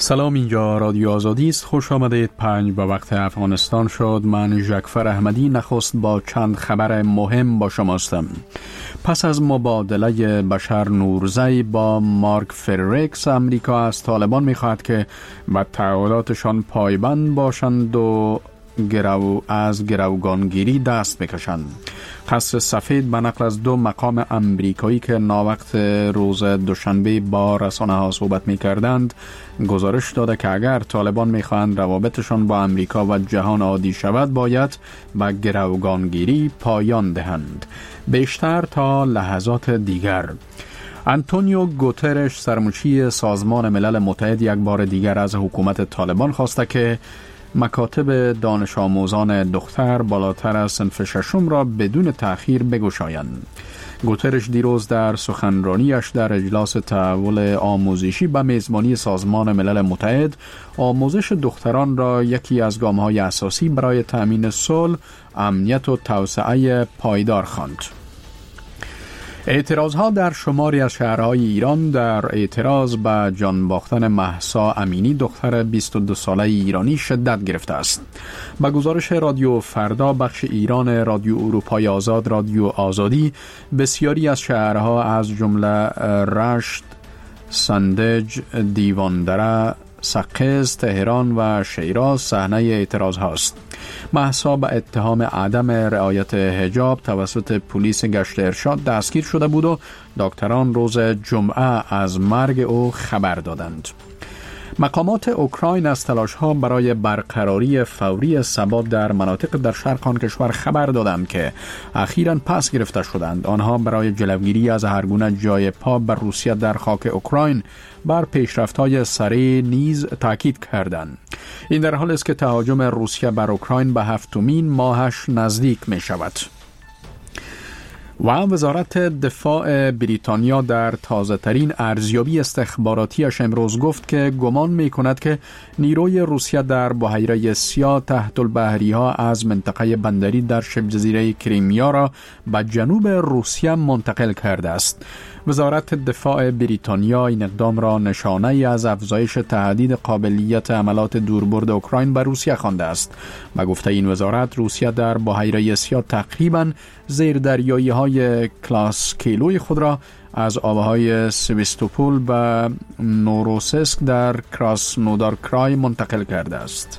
سلام، اینجا رادیو آزادی است. خوش آمدید. 5 به وقت افغانستان شد. من جعفر احمدی نخست با چند خبر مهم با شما هستم. پس از مبادله بشر نورزی با مارک فریرکس، امریکا از طالبان می‌خواهد که به تعهداتشان پایبند باشند و از گروگانگیری دست بکشند. قصر سفید به نقل از 2 مقام امریکایی که ناوقت روز دوشنبه با رسانه‌ها صحبت می‌کردند گزارش داده که اگر طالبان می‌خواهند روابطشان با امریکا و جهان عادی شود باید به گروگانگیری پایان دهند. بیشتر تا لحظات دیگر. آنتونیو گوترش، سرمنشی سازمان ملل متحد، یک بار دیگر از حکومت طالبان خواسته که مکاتب دانش آموزان دختر بالاتر از صنف 6 را بدون تأخیر بگشایند. گوترش دیروز در سخنرانیش در اجلاس تحول آموزشی به میزبانی سازمان ملل متحد آموزش دختران را یکی از گام‌های اساسی برای تأمین صلح، امنیت و توسعه پایدار خواند. اعتراضها در شماری از شهرهای ایران در اعتراض به جان باختن مهسا امینی، دختر 22 ساله ایرانی، شدت گرفته است. با گزارش رادیو فردا بخش ایران رادیو اروپای آزاد، رادیو آزادی، بسیاری از شهرها از جمله رشت، سندج، دیواندره، سقز، تهران و شیراز صحنه اعتراض هاست. مهسا به اتهام عدم رعایت حجاب توسط پلیس گشت ارشاد دستگیر شده بود و دکتران روز جمعه از مرگ او خبر دادند. مقامات اوکراین از تلاش‌ها برای برقراری فوری ثبات در مناطق در شرق آن کشور خبر دادند که اخیراً پس گرفته شدند. آنها برای جلوگیری از هرگونه جای پا بر روسیه در خاک اوکراین بر پیشرفت‌های سریع نیز تاکید کردند. این در حالی است که تهاجم روسیه بر اوکراین به 7مین ماهش نزدیک می شود. و وزارت دفاع بریتانیا در تازه‌ترین ارزیابی استخباراتیش امروز گفت که گمان می‌کند که نیروی روسیه در بحیره سیاه تحت البحری‌ها از منطقه بندری در شبه جزیره کریمیا را به جنوب روسیه منتقل کرده است. وزارت دفاع بریتانیا این اقدام را نشانه‌ای از افزایش تهدید قابلیت عملات دوربرد اوکراین به روسیه خوانده است. به گفته این وزارت، روسیه در بحیره سیاه تقریباً زیردریایی‌های کلاسکیلوی خود را از آبهای سویستوپول به نوروسیسک در کراسنودار کرای منتقل کرده است.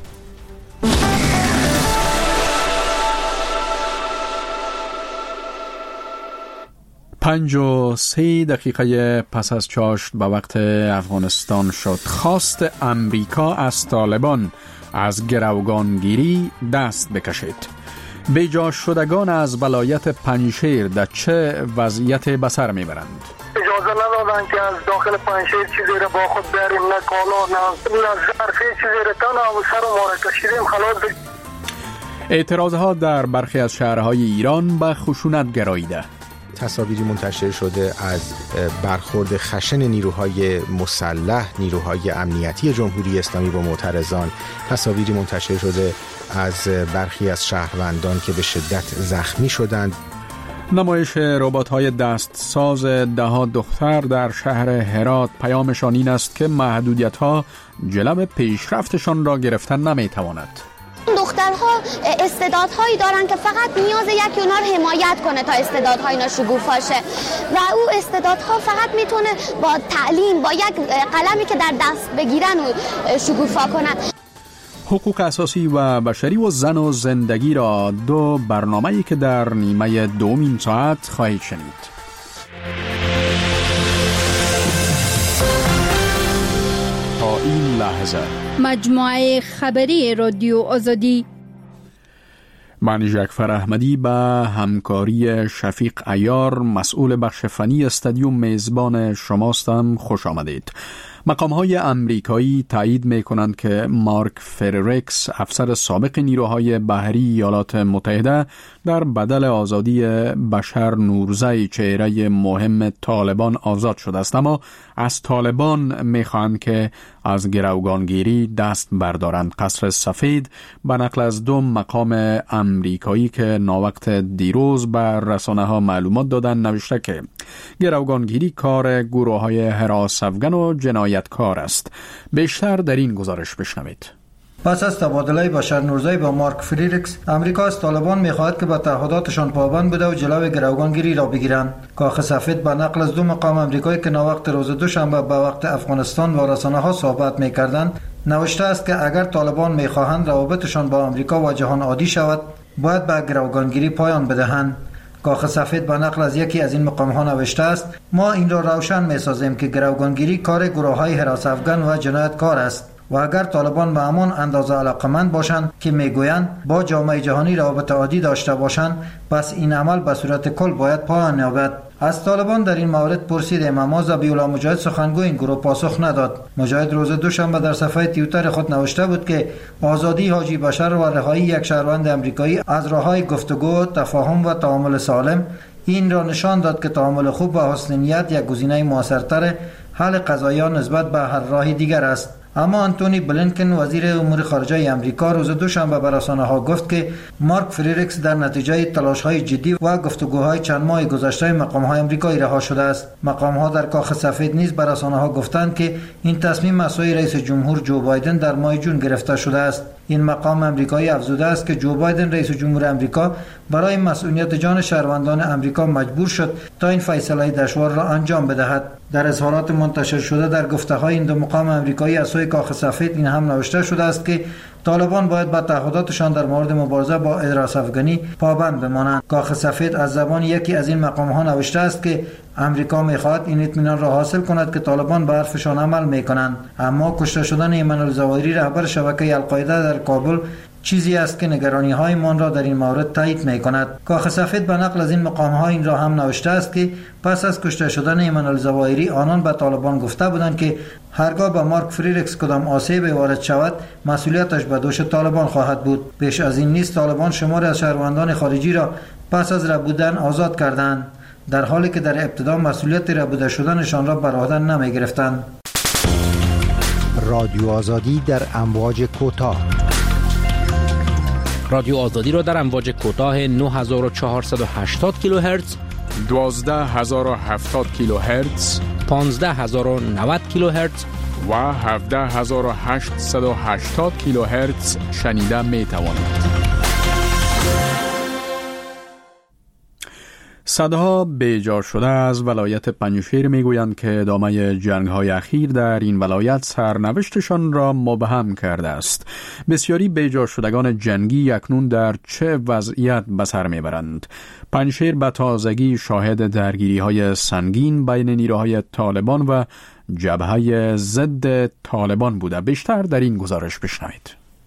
5:03 پس از چاشت به وقت افغانستان شد. خواست امریکا از طالبان از گروگانگیری دست بکشید. بیجا شدگان از ولایت پنجشیر در چه وضعیت به سر میبرند؟ اجازه ندادن که از داخل پنجشیر چیزی را با خود بریم، نه کالا نه ظرفی چیزی را تن و سر ما را کشیدیم خلاص. اعتراضها در برخی از شهرهای ایران به خشونت گراییده. تصاویری منتشر شده از برخورد خشن نیروهای مسلح، نیروهای امنیتی جمهوری اسلامی با معترضان. تصاویری منتشر شده از برخی از شهروندان که به شدت زخمی شدند. نمایش ربات‌های دستساز 10 دختر در شهر هرات پیامشان این است که محدودیت‌ها جلب پیشرفتشان را گرفتن نمی‌تواند. دخترها استعدادهایی دارن که فقط نیاز یکی اونا رو حمایت کنه تا استعدادهای اینا شکوفا شه و او استعدادها فقط میتونه با تعلیم، با یک قلمی که در دست بگیرن و شکوفا کنن. حقوق اساسی و بشری و زن و زندگی را 2 برنامه‌ای که در نیمه دومین ساعت خواهید شنید. تا این لحظه مجموعه خبری رادیو آزادی. من جعفر احمدی به همکاری شفیق عیار مسئول بخش فنی استادیوم میزبان شماستم. خوش آمدید. مقام‌های امریکایی تایید می‌کنند که مارک فریرکس، افسر سابق نیروهای بحری ایالات متحده، در بدل آزادی بشر نورزی، چهره مهم طالبان، آزاد شده است، اما از طالبان می‌خواهند که از گروگانگیری دست بردارند. قصر سفید به نقل از 2 مقام امریکایی که ناوقت دیروز بر رسانه‌ها معلومات دادند نوشته که گروگانگیری کار گروه‌های حراس افغان و جنایتکار است. بیشتر در این گزارش بشنوید. پس از تبادله بشر نورزی با مارک فریرکس، امریکا از طالبان می‌خواهد که به تعهداتشان پابند بوده و جلوی گروگانگیری را بگیرند. کاخ سفید به نقل از 2 مقام امریکایی که ناوقت روز دوشنبه به وقت افغانستان و رسانه‌ها صحبت می‌کردند، نوشته است که اگر طالبان می‌خواهند روابطشان با امریکا و جهان عادی شود، باید به گروگانگیری پایان بدهند. کاخ سفید به نقل از یکی از این مقام‌ها نوشته است: ما این را روشن می‌سازیم که گروگانگیری کار گروه‌های حراس افغان و جنایتکار است و اگر طالبان به همان اندازه علاقمند باشند که میگویند با جامعه جهانی روابط عادی داشته باشند، پس این عمل به صورت کل باید پایان یابد. از طالبان در این مورد پرسیدیم، اما ذبیح‌الله مجاهد سخنگوی این گروه پاسخ نداد. مجاهد روز دوشنبه در صفحه توییتر خود نوشته بود که آزادی حاجی بشر و رهایی یک شهروند امریکایی از راه‌های گفتگو، تفاهم و تعامل سالم این را نشان داد که تعامل خوب و حسن نیت یک گزینه موثرتر حل قضایا نسبت به هر راه دیگر است. اما آنتونی بلینکن وزیر امور خارجه امریکا روز دوشنبه به رسانه‌ها گفت که مارک فریرکس در نتیجه تلاش‌های جدی و گفتگوهای چند ماه گذشته مقام‌های آمریکایی رها شده است. مقام‌ها در کاخ سفید نیز به رسانه‌ها گفتند که این تصمیم از سوی رئیس جمهور جو بایدن در ماه جون گرفته شده است. این مقام امریکایی افزوده است که جو بایدن رئیس جمهور امریکا برای مسئولیت جان شهروندان امریکا مجبور شد تا این فیصله دشوار را انجام بدهد. در اظهارات منتشر شده در گفته‌های این 2 مقام امریکایی از سوی کاخ سفید این هم نوشته شده است که طالبان باید به تعهداتشان در مورد مبارزه با حراس افغانی پابند بمانند. کاخ سفید از زبان یکی از این مقام‌ها نوشته است که امریکا می‌خواهد این اطمینان را حاصل کند که طالبان به حرفشان عمل می‌کنند، اما کشته شدن ایمن الظواهری رهبر شبکه القاعده در کابل چیزی است که نگرانی‌های من را در این مورد تایید می‌کند. کاخ سفید به نقل از این مقام‌ها این را هم نوشته است که پس از کشته شدن ایمن الظواهری آنان به طالبان گفته بودند که هرگاه به مارک فریرکس کدام آسیبی وارد شود مسئولیتش به دوش طالبان خواهد بود. پیش از این نیز طالبان شماری از شهروندان خارجی را پس از ربودن آزاد کردند، در حالی که در ابتدا مسئولیت ربوده شدنشان را بر عهده نمی‌گرفتند. رادیو آزادی در امواج کوتاه. رادیو آزادی را در امواج کوتاه 9480 کیلوهرتز، 12070 کیلوهرتز، 15090 کیلوهرتز و 17880 کیلوهرتز شنیده می توانید. صدها بیجا شده از ولایت پنجشیر میگویند که ادامه جنگ‌های اخیر در این ولایت سرنوشتشان را مبهم کرده است. بسیاری بیجا شدگان جنگی اکنون در چه وضعیت به سر میبرند؟ پنجشیر به تازگی شاهد درگیری‌های سنگین بین نیروهای طالبان و جبهه ضد طالبان بوده. بیشتر در این گزارش بشنوید.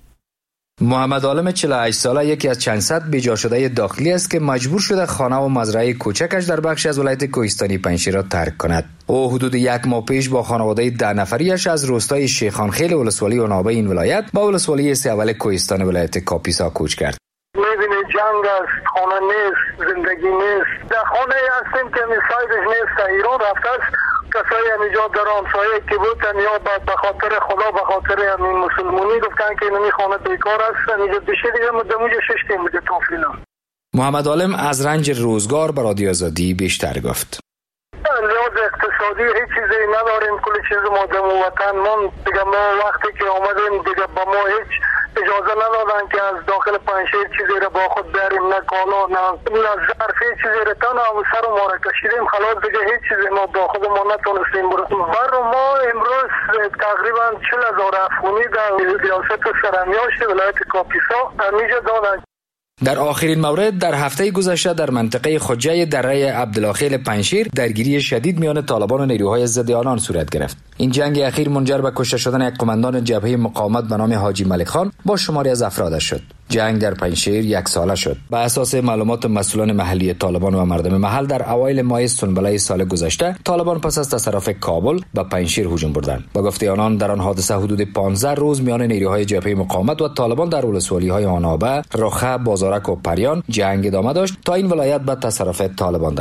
محمد عالم 48 ساله یکی از چند صد بیجا شده داخلی است که مجبور شده خانه و مزرعه کوچکش در بخشی از ولایت کوهستانی پنجشیر را ترک کند. او حدود 1 ماه پیش با خانواده 10 نفریش از روستای شیخانخیل ولسوالی عنابه این ولایت با ولسوالی سیاول کوهستان ولایت کاپیسا کوچ کرد. می‌بینی جنگ است، خانه نیست، زندگی نیست. در خانه هستیم که میسایدش نیست. ایران رفته است. کسایی همینجا در همسایه که بودن یا به خاطر خدا به خاطر همین مسلمانی گفتن که این خانه بیکار است. همینجا بشه دیگه مدموجه ششتیم بوده توفینا. محمد عالم از رنج روزگار به رادیو آزادی بیشتر گفت. لحاظ اقتصادی هیچ چیزی نداریم، کلی چیز ما در وطن من دیگه ما وقتی که آمدیم دیگه با ما هیچ اجازه ندادن که از داخل پنجشیر چیزی را با خود بریم، نه کالا نه ظرف، هیچ چیزی را تن و سر ما را کشیدیم. خلاص دیگه هیچ چیزی ما با خود ما نتونستیم برسیم. بر ما امروز تقریبا 40,000 افغانی در ریاست سرمیاشت ولایت کاپیسا همیشه دادن. در آخرین مورد در هفته گذشته در منطقه خجه دره عبدالخیل پنجشیر درگیری شدید میان طالبان و نیروهای ضد آنان صورت گرفت. این جنگ اخیر منجر به کشته شدن یک قماندان جبهه مقاومت به نام حاجی ملک خان با شماری از افرادش شد. جنگ در پنجشیر 1 ساله شد. بر اساس معلومات مسئولان محلی طالبان و مردم محل در اوایل ماه سنبله سال گذشته طالبان پس از تصرف کابل به پنجشیر هجوم بردند. با گفته آنان در آن حادثه حدود 15 روز میان نیروهای جبهه مقاومت و طالبان در ولسوالی‌های آنابه، رخه، بازارک و پریان جنگ ادامه داشت تا این ولایت به تصرف طالبان درآمد.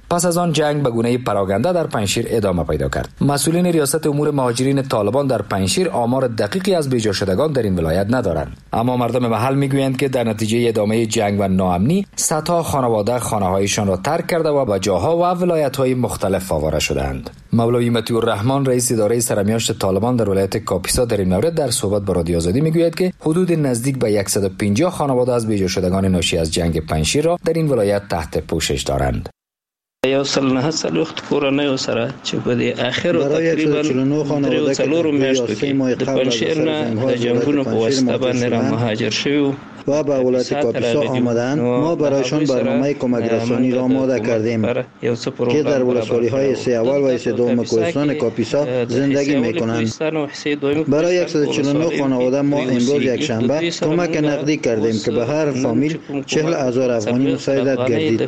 پس از آن جنگ به گونه پراگنده در پنجشیر ادامه پیدا کرد. مسئولین ریاست امور مهاجرین طالبان در پنجشیر آمار دقیقی از بیجا شدگان در این ولایت ندارند، اما مردم محل میگویند که در نتیجه ادامه جنگ و ناامنی صدها خانواده خانه‌هایشان را ترک کرده و به جاها و ولایت‌های مختلف آواره شدند. مولوی مطیع الرحمن رئیس اداره سرمیاشت طالبان در ولایت کاپیسا در این مورد در صحبت با رادیو آزادی میگوید که حدود نزدیک به 150 خانواده از بیجا شدگان ناشی از جنگ پنجشیر را در این ولایت تحت پوشش دارند. یو سل نه سل وخت کورنۍ سره چې په دې اخر تقریبا 3 میاشتو کې د پنجشیر نه د جنگونو په واسطه باندې را مهاجر شوی و به ولایت کاپیسا آمدند. ما برایشان برنامه کمک رسانی را آماده کردیم که در ولسوالی‌های سه اول و سه دوم کوهستان کاپیسا زندگی می‌کنند. برای 149 خانواده ما امروز یک شنبه کمک نقدی کردیم که به هر فامیل 40,000 افغانی مساعدت گردید.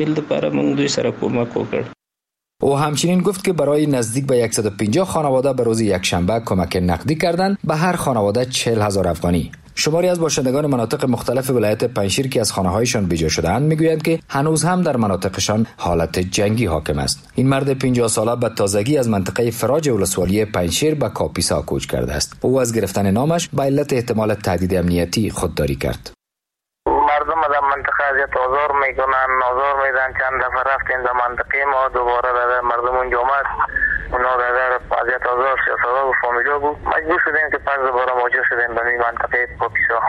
او همچنین گفت که برای نزدیک به 150 خانواده به روز یکشنبه کمک نقدی کردند، به هر خانواده 40,000 افغانی. شماری از باشندگان مناطق مختلف ولایت پنجشیر که از خانه‌هایشان بیجا شده‌اند میگویند که هنوز هم در مناطقشان حالت جنگی حاکم است. این مرد 50 ساله به تازگی از منطقه فراج ولسوالی پنجشیر به کاپیسا کوچ کرده است. او از گرفتن نامش به علت احتمال تهدید امنیتی خودداری کرد. مردم در منطقه اذیت آزار میکنن، آزار میدن. چند دفعه رفتیم در منطقه ما، دوباره در مردم اونجا آمد، اونا در اذیت آزار سیاست‌ها و فامیلا بود. مجبور شدیم که پس دوباره مهاجر شدیم به منطقه کاپیسا.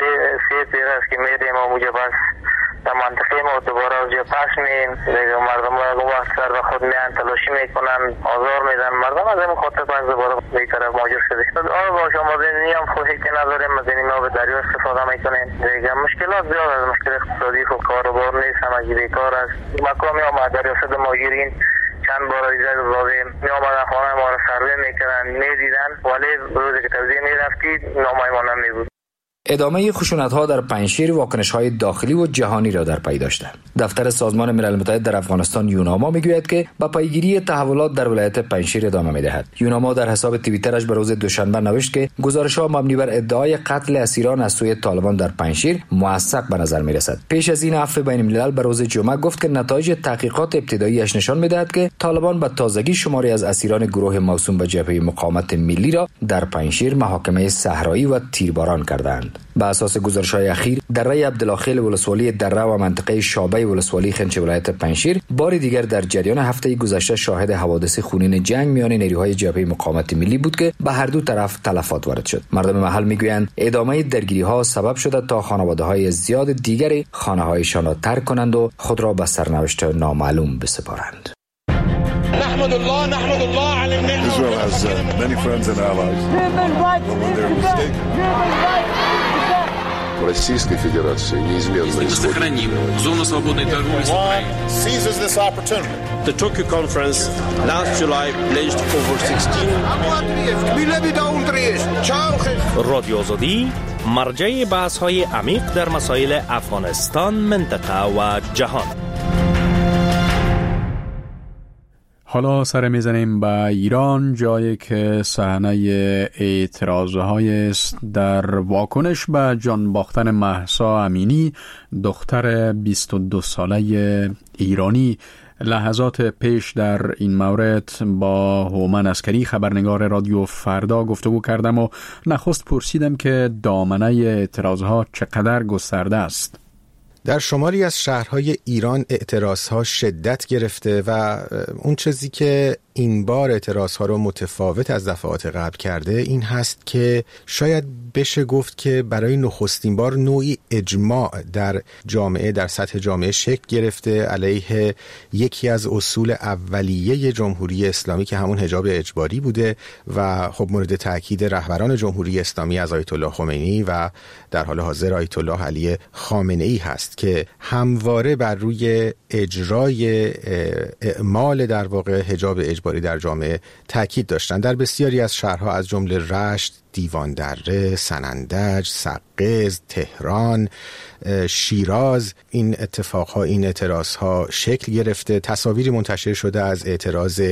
سه پیر است که میریم و اونجا بس در منطقه ما دوباره اونجا پس میم. دیگه مردم رو وقت سر به خود میان تلاشی میکنن، آزار میدن مردم. از این خاطر پس دوباره به طرف مهاجر شدیم. با شما دنیا خودی که نداریم، از این آب دریا استفاده میکنیم. دیگه مشکلات زیاد از مشکل اقتصادی و کاروبار نیست، همگی بیکار است. مقامی آمد در ریاست مهاجرین چند بار ایجاد دادیم، می آمدن خانه ما را سروی میکردن، میدیدن، ولی روزی که توزیع میرفتید نامه ما نمیبود. ادامه خشونت‌ها در پنجشیر واکنش‌های داخلی و جهانی را در پی داشته. دفتر سازمان ملل متحد در افغانستان یوناما میگوید که با پیگیری تحولات در ولایت پنجشیر ادامه می‌دهد. یوناما در حساب توییترش به روز دوشنبه نوشت که گزارش‌ها مبنی بر ادعای قتل اسیران از سوی طالبان در پنجشیر موثق به نظر می‌رسد. پیش از این عفو بین‌الملل به روز جمعه گفت که نتایج تحقیقات ابتدایی‌اش نشان می‌دهد که طالبان به تازگی شماری از اسیران گروه موسوم به جبهه مقاومت ملی را در پنجشیر محاکمه صحرایی و تیرباران کردند. به اساس گزارش‌های اخیر دره عبدالله ولسوالی دره و منطقه شابه ولسوالی خنچ ولایت پنجشیر بار دیگر در جریان هفته گذشته شاهد حوادث خونین جنگ میان نیروهای جبهه مقاومت ملی بود که به هر دو طرف تلفات وارد شد. مردم محل میگویند ادامه درگیری‌ها سبب شده تا خانواده‌های زیاد دیگری خانه‌هایشان را ترک کنند و خود را به سرنوشت نامعلوم بسپارند. نحمد الله على النعمة. Israel has many friends and allies. Российской Федерации неизменно сохраним зону свободной торговли с Украиной. Seizes this opportunity. The Tokyo conference last July pledged over 16 رادیو آزادی مرجع بحث‌های عمیق در مسائل افغانستان، منطقه و جهان. حالا سر میزنیم به ایران، جایی که صحنه اعتراض‌های است در واکنش به جان باختن مهسا امینی، دختر 22 ساله ایرانی. لحظات پیش در این مورد با هومن عسکری خبرنگار رادیو فردا گفتگو کردم و نخست پرسیدم که دامنه اعتراض‌ها چقدر گسترده است. در شماری از شهرهای ایران اعتراضها شدت گرفته و اون چیزی که این بار اعتراضها رو متفاوت از دفعات قبل کرده این هست که شاید بشه گفت که برای نخستین بار نوعی اجماع در جامعه، در سطح جامعه شکل گرفته علیه یکی از اصول اولیه جمهوری اسلامی که همون حجاب اجباری بوده و خب مورد تاکید رهبران جمهوری اسلامی از آیت الله خمینی و در حال حاضر آیت الله علی خامنه ای هست که همواره بر روی اجرای اعمال در واقع حجاب اجباری در جامعه تاکید داشتند. در بسیاری از شهرها از جمله رشت، دیواندره، سنندج، سقز، تهران، شیراز این اتفاقها، این اعتراضها شکل گرفته. تصاویری منتشر شده از اعتراض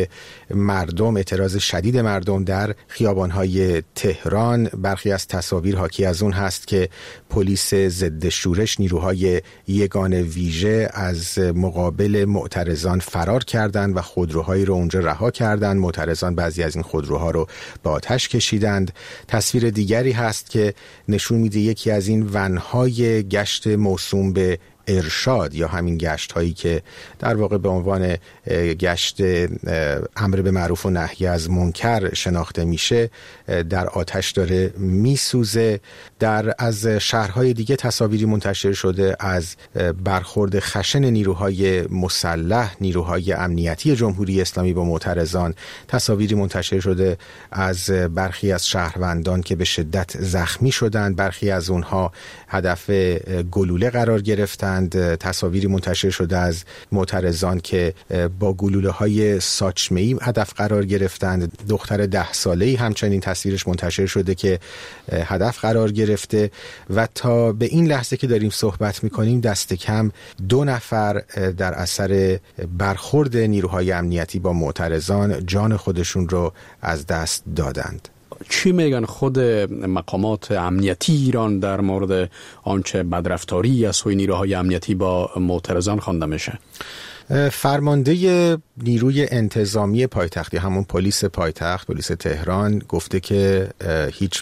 شدید مردم در خیابانهای تهران. برخی از تصاویر حاکی از اون هست که پلیس ضد شورش، نیروهای یگان ویژه از مقابل معترضان فرار کردند و خودروهایی رو اونجا رها کردند. معترضان بعضی از این خودروها رو به آتش کشیدند. تصویر دیگری هست که نشون میده یکی از این ونهای گشت موسوم به ارشاد یا همین گشت هایی که در واقع به عنوان گشت امر به معروف و نهی از منکر شناخته میشه در آتش داره میسوزه. از شهرهای دیگه تصاویری منتشر شده از برخورد خشن نیروهای مسلح، نیروهای امنیتی جمهوری اسلامی با معترضان. تصاویری منتشر شده از برخی از شهروندان که به شدت زخمی شدند، برخی از اونها هدف گلوله قرار گرفتند. تصاویری منتشر شده از معترضان که با گلوله‌های ساچمه‌ای هدف قرار گرفتند. دختر 10 ساله‌ای همچنین تصویرش منتشر شده که هدف قرار گرفته و تا به این لحظه که داریم صحبت می‌کنیم دست کم 2 نفر در اثر برخورد نیروهای امنیتی با معترضان جان خودشون رو از دست دادند. چی میگن خود مقامات امنیتی ایران در مورد آنچه بدرفتاری از سوی نیروهای امنیتی با معترضان خوانده میشه؟ فرمانده نیروی انتظامی پایتختی، همون پلیس پایتخت، پلیس تهران، گفته که هیچ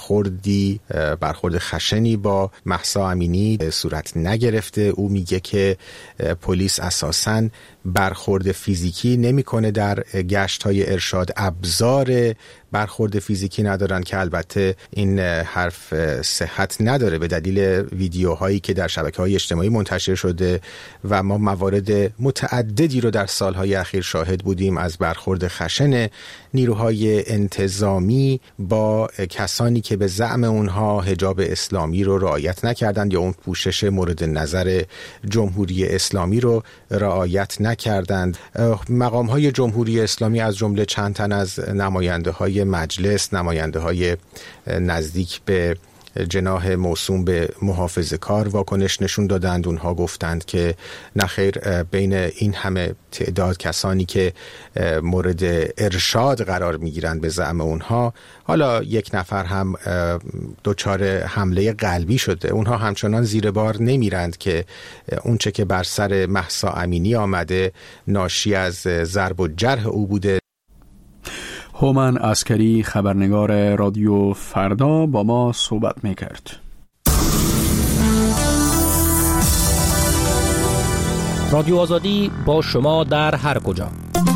برخورد خشنی با مهسا امینی صورت نگرفته. او میگه که پلیس اساساً برخورد فیزیکی نمیکنه در گشت‌های ارشاد، ابزار برخورد فیزیکی ندارن که البته این حرف صحت نداره به دلیل ویدیوهایی که در شبکه‌های اجتماعی منتشر شده و ما موارد متعددی رو در سالهای اخیر شاهد بودیم از برخورد خشن نیروهای انتظامی با کسانی که به زعم اونها حجاب اسلامی رو رعایت نکردند یا اون پوشش مورد نظر جمهوری اسلامی رو رعایت نکردند. مقام‌های جمهوری اسلامی از جمله چند تن از نماینده‌های مجلس، نماینده‌های نزدیک به جناح موسوم به محافظه‌کار واکنش نشون دادند. اونها گفتند که نخیر، بین این همه تعداد کسانی که مورد ارشاد قرار میگیرند به زعم اونها، حالا یک نفر هم دچار حمله قلبی شده، اونها همچنان زیر بار نمیرند که اونچه که بر سر مهسا امینی آمده ناشی از ضرب و جرح او بوده. هومن عسکری، خبرنگار رادیو فردا، با ما صحبت میکرد. رادیو آزادی با شما در هر کجا.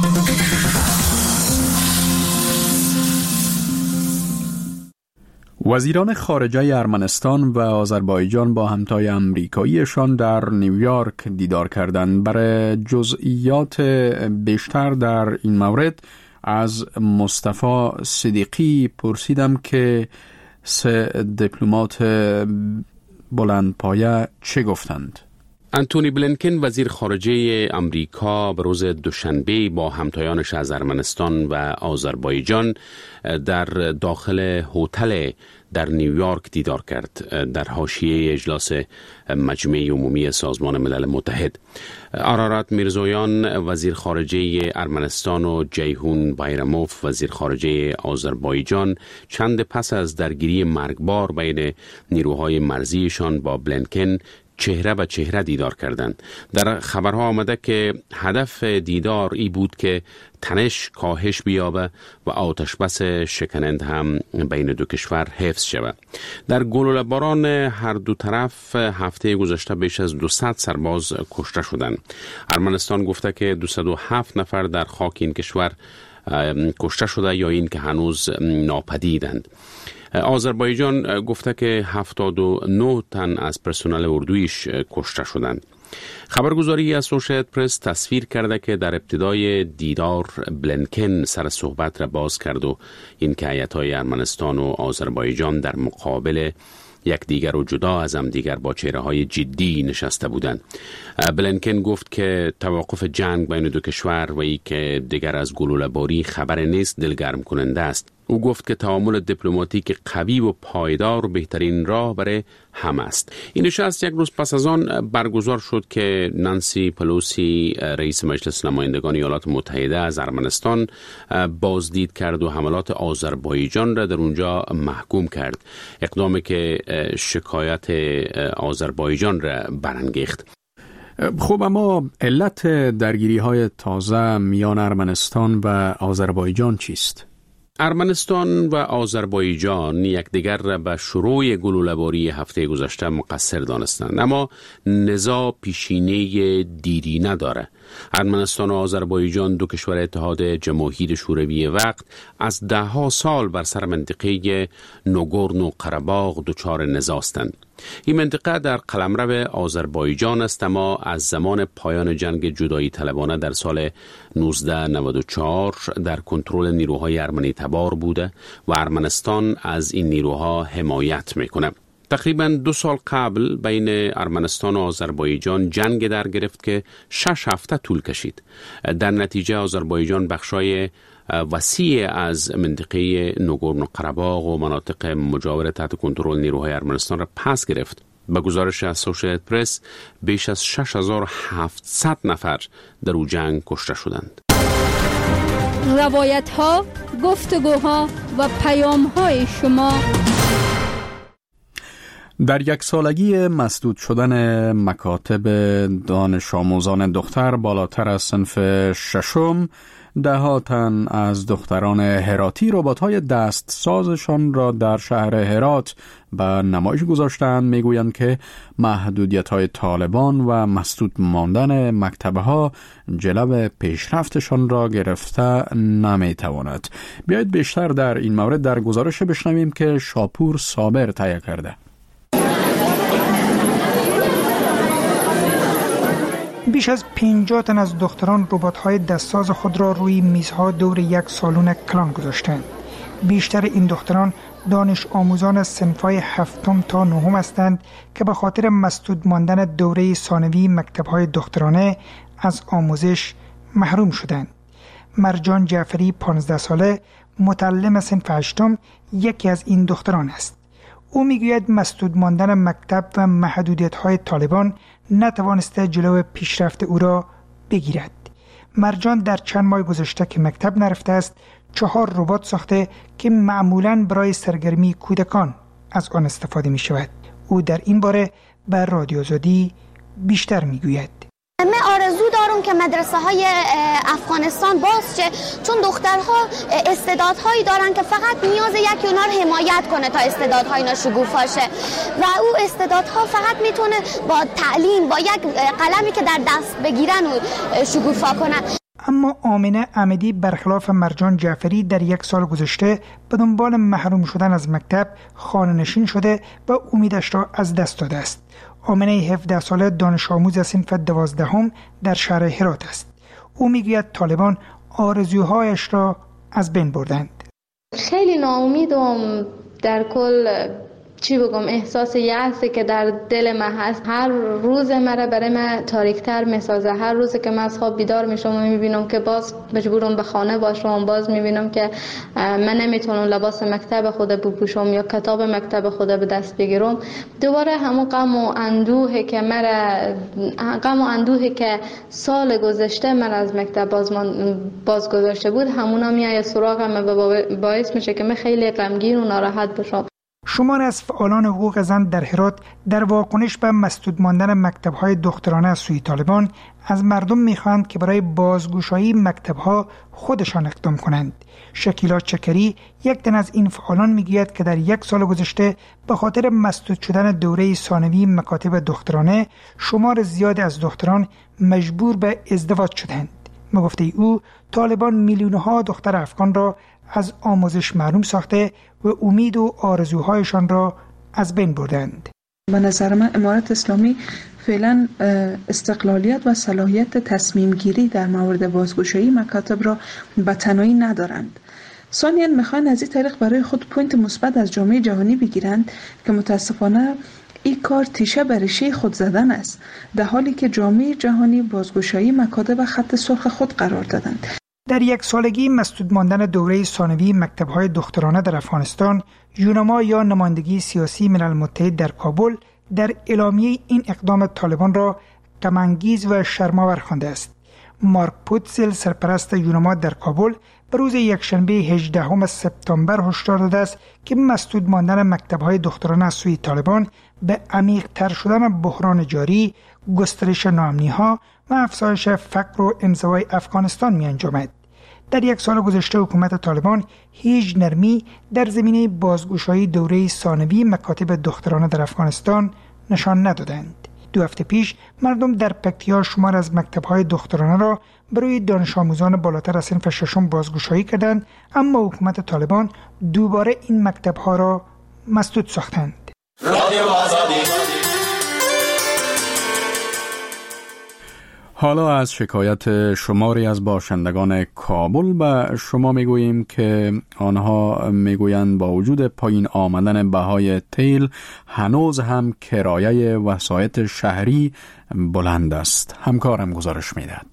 وزیران خارجه ارمنستان و آذربایجان با همتای امریکاییشان در نیویورک دیدار کردند. برای جزئیات بیشتر در این مورد از مصطفی صدیقی پرسیدم که 3 دیپلمات بلندپایه چه گفتند. انتونی بلینکن وزیر خارجه امریکا به روز دوشنبه با همتایانش از ارمنستان و آذربایجان در داخل هتل در نیویورک دیدار کرد در حاشیه اجلاس مجمع عمومی سازمان ملل متحد. آرارات میرزویان وزیر خارجه ارمنستان و جیهون بایراموف وزیر خارجه آذربایجان چند پس از درگیری مرگبار بین نیروهای مرزیشان با بلینکن چهره به چهره دیدار کردند. در خبرها آمده که هدف دیدار ای بود که تنش کاهش بیابه و آتش بس شکننده هم بین دو کشور حفظ شود. در گلوله باران هر دو طرف هفته گذشته بیش از 200 سرباز کشته شدند. ارمنستان گفته که 207 نفر در خاک این کشور کشته شده یا این که هنوز ناپدیدند. آذربایجان گفته که 79 تن از پرسنل اردویش کشته شدند. خبرگزاری اسوشییتد پرس تصویر کرده که در ابتدای دیدار بلینکن سر صحبت را باز کرد و این که هیئت‌های ارمنستان و آذربایجان در مقابل یکدیگر و جدا از هم دیگر با چهره‌های جدی نشسته بودند. بلینکن گفت که توقف جنگ بین دو کشور و ای که دیگر از گلوله‌باری خبر نیست دلگرم کننده است. او گفت که تعامل دیپلماتیک قوی و پایدار بهترین راه برای همه است. این نشست یک روز پس از آن برگزار شد که نانسی پلوسی رئیس مجلس نمایندگان ایالات متحده از ارمنستان بازدید کرد و حملات آذربایجان را در اونجا محکوم کرد، اقدامی که شکایت آذربایجان را برانگیخت. خب اما علت درگیری های تازه میان ارمنستان و آذربایجان چیست؟ ارمنستان و آذربایجان یکدیگر را به شروع گلوله‌باری هفته گذشته مقصر دانستند، اما نزاع پیشینه دیری نداره. ارمنستان و آذربایجان دو کشور اتحاد جماهیر شوروی وقت از دهها سال بر سر منطقه ناگورنو قره‌باغ دچار نزاع هستند. این منطقه در قلمرو آذربایجان است، اما از زمان پایان جنگ جدایی طلبانه در سال 1994 در کنترل نیروهای ارمنی تبار بوده و ارمنستان از این نیروها حمایت میکنه. تقریباً 2 سال قبل بین ارمنستان و آذربایجان جنگ در گرفت که 6 هفته طول کشید. در نتیجه آذربایجان بخشای وسیع از منطقه ناگورنو قره‌باغ و مناطق مجاور تحت کنترل نیروهای ارمنستان را پس گرفت. به گزارش اسوسییتد پرس بیش از 6700 نفر در او جنگ کشته شدند. روایت ها، گفتگوها و پیام های شما. در یک سالگی مسدود شدن مکاتب دانش آموزان دختر بالاتر از صنف 6 10 تن از دختران هراتی ربات‌های دستسازشان را در شهر هرات به نمایش گذاشتند. میگویند که محدودیت‌های طالبان و مسدود ماندن مکتب‌ها جلو پیشرفتشان را گرفته نمی‌تواند. بیایید بیشتر در این مورد در گزارش بشنویم که شاپور صابر تهیه کرده. بیش از 50 تن از دختران ربات‌های دستساز خود را روی میزها دور یک سالن کلان گذاشتند. بیشتر این دختران دانش آموزان صنف‌های 7 تا 9 هستند که به خاطر مسدود ماندن دوره ثانوی مکتب‌های دخترانه از آموزش محروم شدند. مرجان جعفری 15 ساله متعلم صنف 8 یکی از این دختران است. او میگوید مسدود ماندن مکتب و محدودیت‌های طالبان نتوانسته جلو پیشرفت او را بگیرد. مرجان در چند ماه گذشته که مکتب نرفته است 4 ربات ساخته که معمولاً برای سرگرمی کودکان از آن استفاده می شود. او در این باره به رادیو آزادی بیشتر می گوید. من آرزو دارم که مدرسه های افغانستان باز شه، چون دخترها استعدادهایی دارن که فقط نیاز یکی اونا رو حمایت کنه تا استعدادهای اینا شکوفا شه و او استعدادها فقط میتونه با تعلیم، با یک قلمی که در دست بگیرن و شکوفا کنن. اما آمنه احمدی برخلاف مرجان جعفری در 1 سال گذشته به دنبال محروم شدن از مکتب خانه نشین شده و امیدش را از دست داده است. آمنه 17 ساله دانش آموز صنف 12 در شهر هرات است. او میگوید طالبان آرزوهایش را از بین بردند. خیلی ناامیدم، در کل چی بگم، احساس یأسی که در دل من هست. هر روز مرا برای من تاریک‌تر می‌سازه. هر روز که من از خواب بیدار میشم و می‌بینم که باز مجبورم به خانه باشم، باز می‌بینم که من نمیتونم لباس مکتب خود بپوشم یا کتاب مکتب خود به دست بگیرم، دوباره همون غم و اندوهی که سال گذشته من از مکتب باز گذاشته بود همونا میاد سراغم و باعث میشه که من خیلی غمگین و ناراحت بشم. شمار از فعالان حقوق زن در هرات در واکنش به مسدود ماندن مکتب‌های دخترانه از سوی طالبان از مردم می‌خواهند که برای بازگشایی مکتب‌ها خودشان اقدام کنند. شکیلا چکری یک تن از این فعالان میگوید که در 1 سال گذشته به خاطر مسدود شدن دوره ثانوی مکاتب دخترانه شمار زیادی از دختران مجبور به ازدواج شدند. به گفته او طالبان میلیون‌ها دختر افغان را از آموزش محروم ساخته و امید و آرزوهایشان را از بین بردند. به نظر من امارت اسلامی فعلا استقلالیت و صلاحیت تصمیم گیری در مورد بازگشایی مکاتب را به تنهایی ندارند. ثانیاً میخوان از این طریق برای خود پوینت مثبت از جامعه جهانی بگیرند که متاسفانه این کار تیشه بر ریشه خود زدن است، در حالی که جامعه جهانی بازگشایی مکاتب خط سرخ خود قرار دادند. در یک سالگی مسدود ماندن دوره ثانوی مکتب‌های دخترانه در افغانستان، یونما یا نمایندگی سیاسی ملل متحد در کابل در اعلامیه این اقدام طالبان را غم‌انگیز و شرم‌آور خوانده است. مارک پوتسل، سرپرست یونما در کابل، به روز یکشنبه 18 سپتامبر هشدار داده است که مسدود ماندن مکتب‌های دخترانه از سوی طالبان به عمیق‌تر شدن بحران جاری، گسترش ناامنی‌ها و افزایش فقر و انزوای افغانستان می‌انجامد. در یک سال گذشته حکومت طالبان هیچ نرمی در زمینه بازگشایی دوره ثانوی مکاتب دخترانه در افغانستان نشان ندادند. 2 هفته پیش مردم در پکتیا شمار از مکتب‌های دخترانه را برای دانش آموزان بالاتر از صنف ششم بازگشایی کردند، اما حکومت طالبان دوباره این مکتب‌ها را مسدود ساختند. حالا از شکایت شماری از باشندگان کابل به شما میگوییم که آنها میگویند با وجود پایین آمدن بهای تیل هنوز هم کرایه وسایط شهری بلند است. همکارم گزارش میدهد.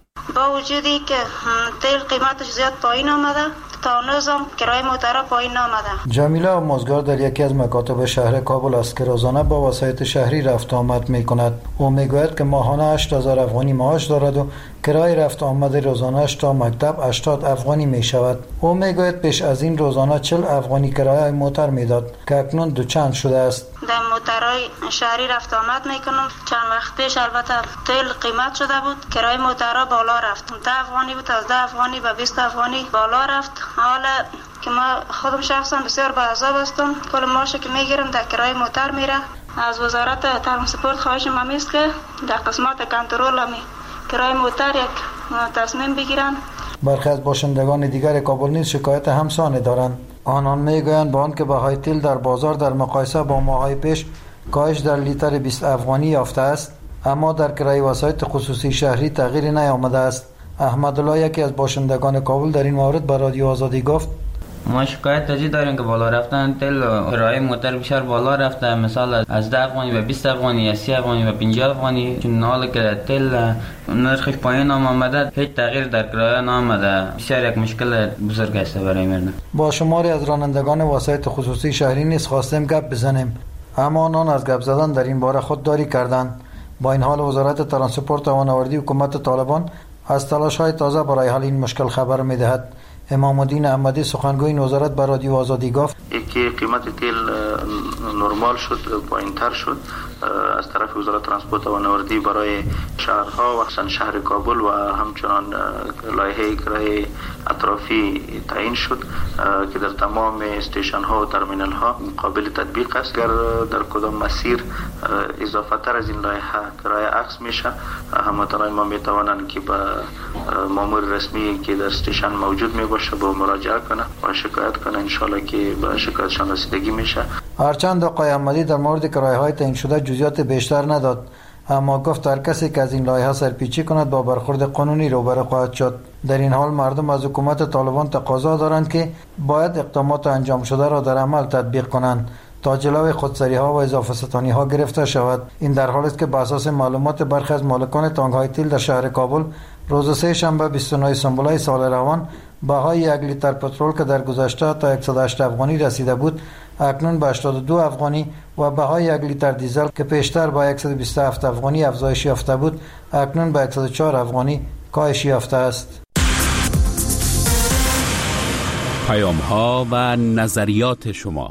با وجودی که تیل قیمتش زیاد پایین آمده، تا هنوز هم کرایه موترها پایین آمده. جمیله آموزگار در یکی از مکاتب شهر کابل است که روزانه با وسایط شهری رفت آمد می کند. او می گوید که ماهانه 8000 افغانی معاش دارد و کرایه رفت آمد روزانه‌اش تا مکتب 80 افغانی می شود. او می گوید پیش از این روزانه 40 افغانی کرایه موتر می داد که اکنون دوچند شده است. در موترهای شهری رفت آمد می کنم. چند وقت پیش البته تیل قیمت شده بود، کرایه موترها بالا رفت. 10 افغانی بود، از 10 افغانی به 20 افغانی بالا رفت. حالا که ما خودم شخصا بسیار به عذاب هستم، کل معاشی که میگیرم در کرایه موتر میره. از وزارت ترانسپورت خواهشم هم است که در قسمت کنترل همی کرایه موتر یک تصمیم بگیرن. برخی از باشندگان دیگر کابل نیز شکایت همسانه دارند. آنان میگویند با آنکه بهای تیل در بازار در مقایسه با ماه‌های پیش کاهش در لیتر 20 افغانی یافته است، اما در کرایه وسایط خصوصی شهری تغییری نیامده است. احمدالله، یکی از باشندگان کابل، در این مورد به رادیو آزادی گفت: ما شکایت تجدید داریم که بالا رفتن تیل کرایه موتر بیشتر بالا رفته، مثلا از 10 افغانی به 20 افغانی، از 30 افغانی به 50 افغانی. چون حالا که تیل نرخش پایین آمده، هیچ تغییر در کرایه نآمده. بسیار یک مشکل بزرگ است برای مردم. با شماری از رانندگان وسایط خصوصی شهری نیز خواستیم گپ بزنیم، اما آنان از گپ زدن در این باره خودداری کردند. با این حال وزارت ترانسپورت و فناوری حکومت طالبان از تلاش‌های تازه برای حل این مشکل خبر می‌دهد. امام الدین احمدی، سخنگوی این وزارت، به رادیو آزادی گفت: که قیمت تیل نرمال شد، پایین‌تر شد از طرف وزارت ترانسپورت و فناوری برای شهرها و خصوصا شهر کابل و همچنان لایحه کرایه اطرافی تعیین شد که در تمام استیشن ها و ترمینال ها قابل تطبیق است. اگر در کدام مسیر اضافه تر از این لایحه کرایه عکس میشه، هموطنان ما میتوانند که به مامور رسمی که در استیشن موجود می باشه با مراجعه کنه و شکایت کنه، ان شاء الله که به شکایتشان رسیدگی میشه. هرچند آقای احمدی در مورد کرایه های تعیین شده جزئیات بیشتر نداد، اما گفت هر کسی که از این لایحه سرپیچی کند با برخورد قانونی روبرو خواهد شد. در این حال مردم از حکومت طالبان تقاضا دارند که باید اقدامات انجام شده را در عمل تطبیق کنند تا جلوی خودسری ها و اضافه ستانی ها گرفته شود. این در حالی است که بر اساس معلومات برخی از مالکان تانک های تیل در شهر کابل، روز سه شنبه 29 سنبله سال روان بهای 1 لیتر پترول که در گذشته تا 108 افغانی رسیده بود، اکنون به 82 افغانی و بهای 1 لیتر دیزل که پیشتر با 127 افغانی افزایش یافته بود، اکنون به 104 افغانی کاهش یافته است. پیام‌ها و نظریات شما.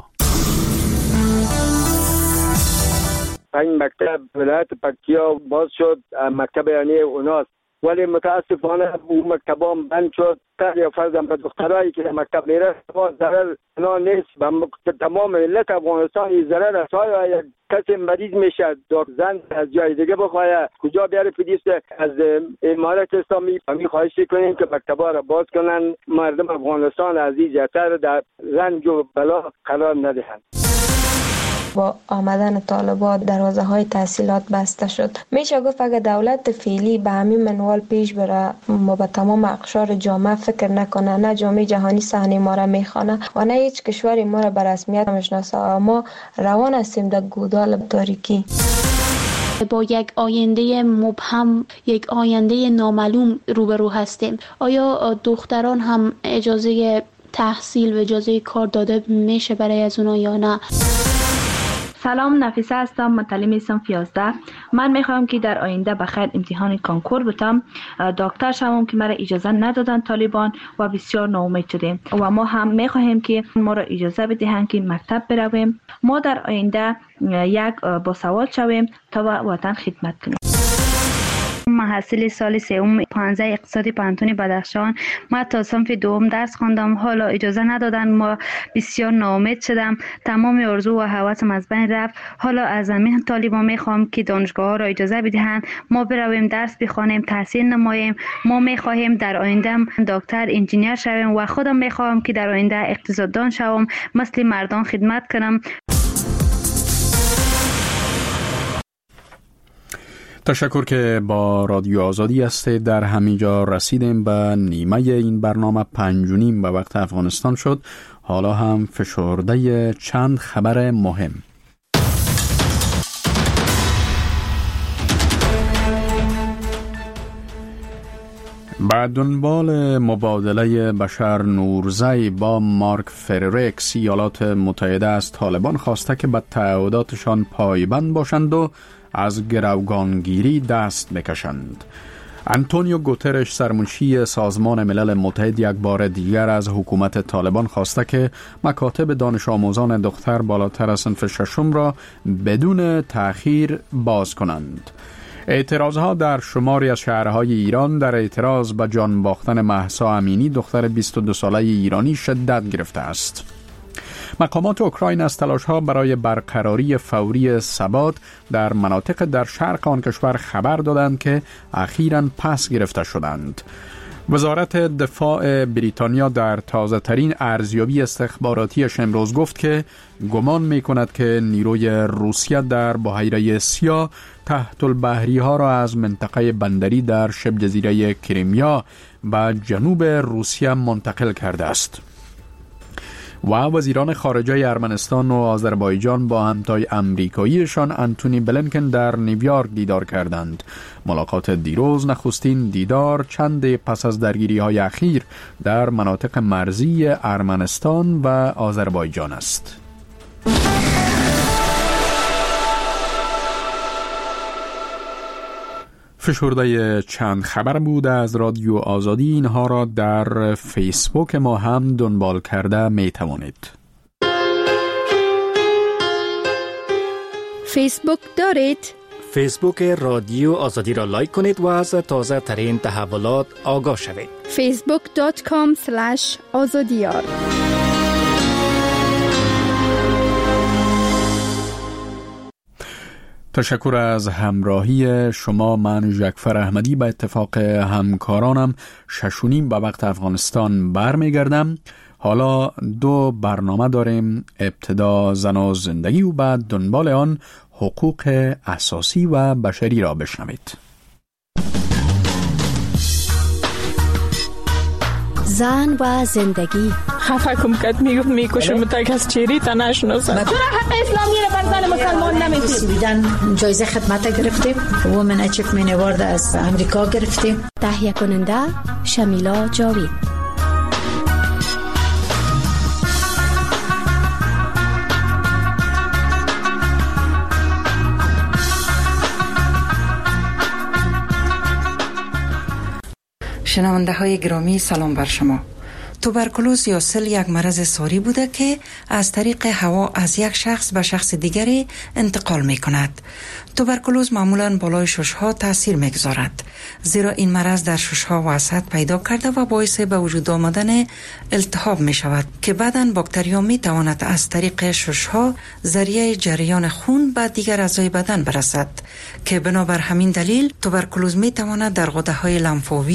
این مکتب ولایت پکتیا باز شد، مکتب یعنی اوناست، ولی متاسفانه اون مکتب هم بند شد. یا فرضاً به دخترایی که مکتب میره ضرر نه نیست، به تمام ملت افغانستان ضرر است. یک کسی مریض میشه، زن از جای دیگه بخواه کجا بیاره پلیس. از امارت اسلامی همین خواهش کنیم که مکتبا را باز کنن، مردم افغانستان عزیز یتر در رنج و بلا قرار ندهند. با آمدن طالبان دروازه های تحصیلات بسته شد. میشه گفت اگر دولت فعلی به همین منوال پیش بره و به تمام اقشار جامعه فکر نکنه، نه جامعه جهانی صحنه ما را میخوانه و نه هیچ کشوری ما را به رسمیت میشناسه، ما روان هستیم در گودال تاریکی. با یک آینده مبهم، یک آینده نامعلوم روبرو هستیم. آیا دختران هم اجازه تحصیل و اجازه کار داده میشه برای از اونا یا نه؟ سلام، نفیسه هستم، متعلم صنف 11. من میخوام که در آینده بخیر امتحان کانکور بتم، دکتر شوم که مرا اجازه ندادن طالبان و بسیار ناامید شدیم و ما هم میخواهیم که ما را اجازه بدهند که مکتب برویم. ما در آینده یک باسواد شویم تا وطن خدمت کنیم. محصل سال سوم 15 اقتصادی پانتون بدخشان. ما تا صنف دوم درس خواندم، حالا اجازه ندادن، ما بسیار ناامید شدم، تمام آرزو و هوسم از بین رفت. حالا از همین طالبان میخوام که دانشگاه ها را اجازه بدهند ما برویم درس بخوانیم، تحصیل نماییم. ما میخواهیم در آینده دکتر، انجینیر شویم و خودم میخوام که در آینده اقتصاددان شوم، مثل مردان خدمت کنم. تشکر که با رادیو آزادی هستید. در همینجا رسیدیم به نیمه این برنامه 5:30 به وقت افغانستان شد. حالا هم فشرده چند خبر مهم. بعد دنبال مبادله بشار نورزی با مارک فریرکس، ایالات متحده از طالبان خواسته که به تعهداتشان پایبند باشند و از گروگانگیری دست بکشند. آنتونیو گوترش، سرمنشی سازمان ملل متحد، یک بار دیگر از حکومت طالبان خواسته که مکاتب دانش آموزان دختر بالاتر از صنف ششم را بدون تأخیر باز کنند. اعتراضها در شماری از شهرهای ایران در اعتراض به جان باختن مهسا امینی، دختر 22 ساله ایرانی، شدت گرفته است. مقامات اوکراین از تلاش‌ها برای برقراری فوری ثبات در مناطق در شرق آن کشور خبر دادند که اخیراً پس گرفته شدند. وزارت دفاع بریتانیا در تازه‌ترین ارزیابی استخباراتیش امروز گفت که گمان می‌کند که نیروی روسیه در بحیره سیاه تحت البحری‌ها را از منطقه بندری در شبه جزیره کریمیا به جنوب روسیه منتقل کرده است. و وزیران خارجه ارمنستان و آذربایجان با همتای امریکاییشان آنتونی بلینکن در نیویورک دیدار کردند. ملاقات دیروز نخستین دیدار چند پس از درگیری‌های اخیر در مناطق مرزی ارمنستان و آذربایجان است. فشرده چند خبر بود از رادیو آزادی. اینها را در فیسبوک ما هم دنبال کرده می توانید. فیسبوک دارید؟ فیسبوک رادیو آزادی را لایک کنید و از تازه ترین تحولات آگاه شوید. facebook.com/azadiyar. تشکر از همراهی شما. من ژکفر احمدی به اتفاق همکارانم 6:30 به وقت افغانستان برمیگردم. حالا 2 برنامه داریم. ابتدا زن و زندگی و بعد دنبال آن حقوق اساسی و بشری را بشنوید. زن و زندگی. خفه کم کت میکشم تک از چیری تا نشناسم. چرا حق اسلامی را بر زن مسلمان نمیدید؟ سویدن جایزه خدمت گرفتیم. وومن اچیومنت اوارد از امریکا گرفتیم. تهیه کننده شمیلا جاوید. شنونده های گرامی، سلام بر شما. توبرکلوز یا سل یک مرض ساری بوده که از طریق هوا از یک شخص به شخص دیگری انتقال می کند. توبرکلوز معمولاً بالای ششها تاثیر می گذارد، زیرا این مرض در ششها وسعت پیدا کرده و باعث به وجود آمدن التهاب می شود که بعداً باکتریا می تواند از طریق ششها ذریعه جریان خون به دیگر اعضای بدن برسد که بنابر همین دلیل توبرکلوز می تواند در غده های لنفاوی،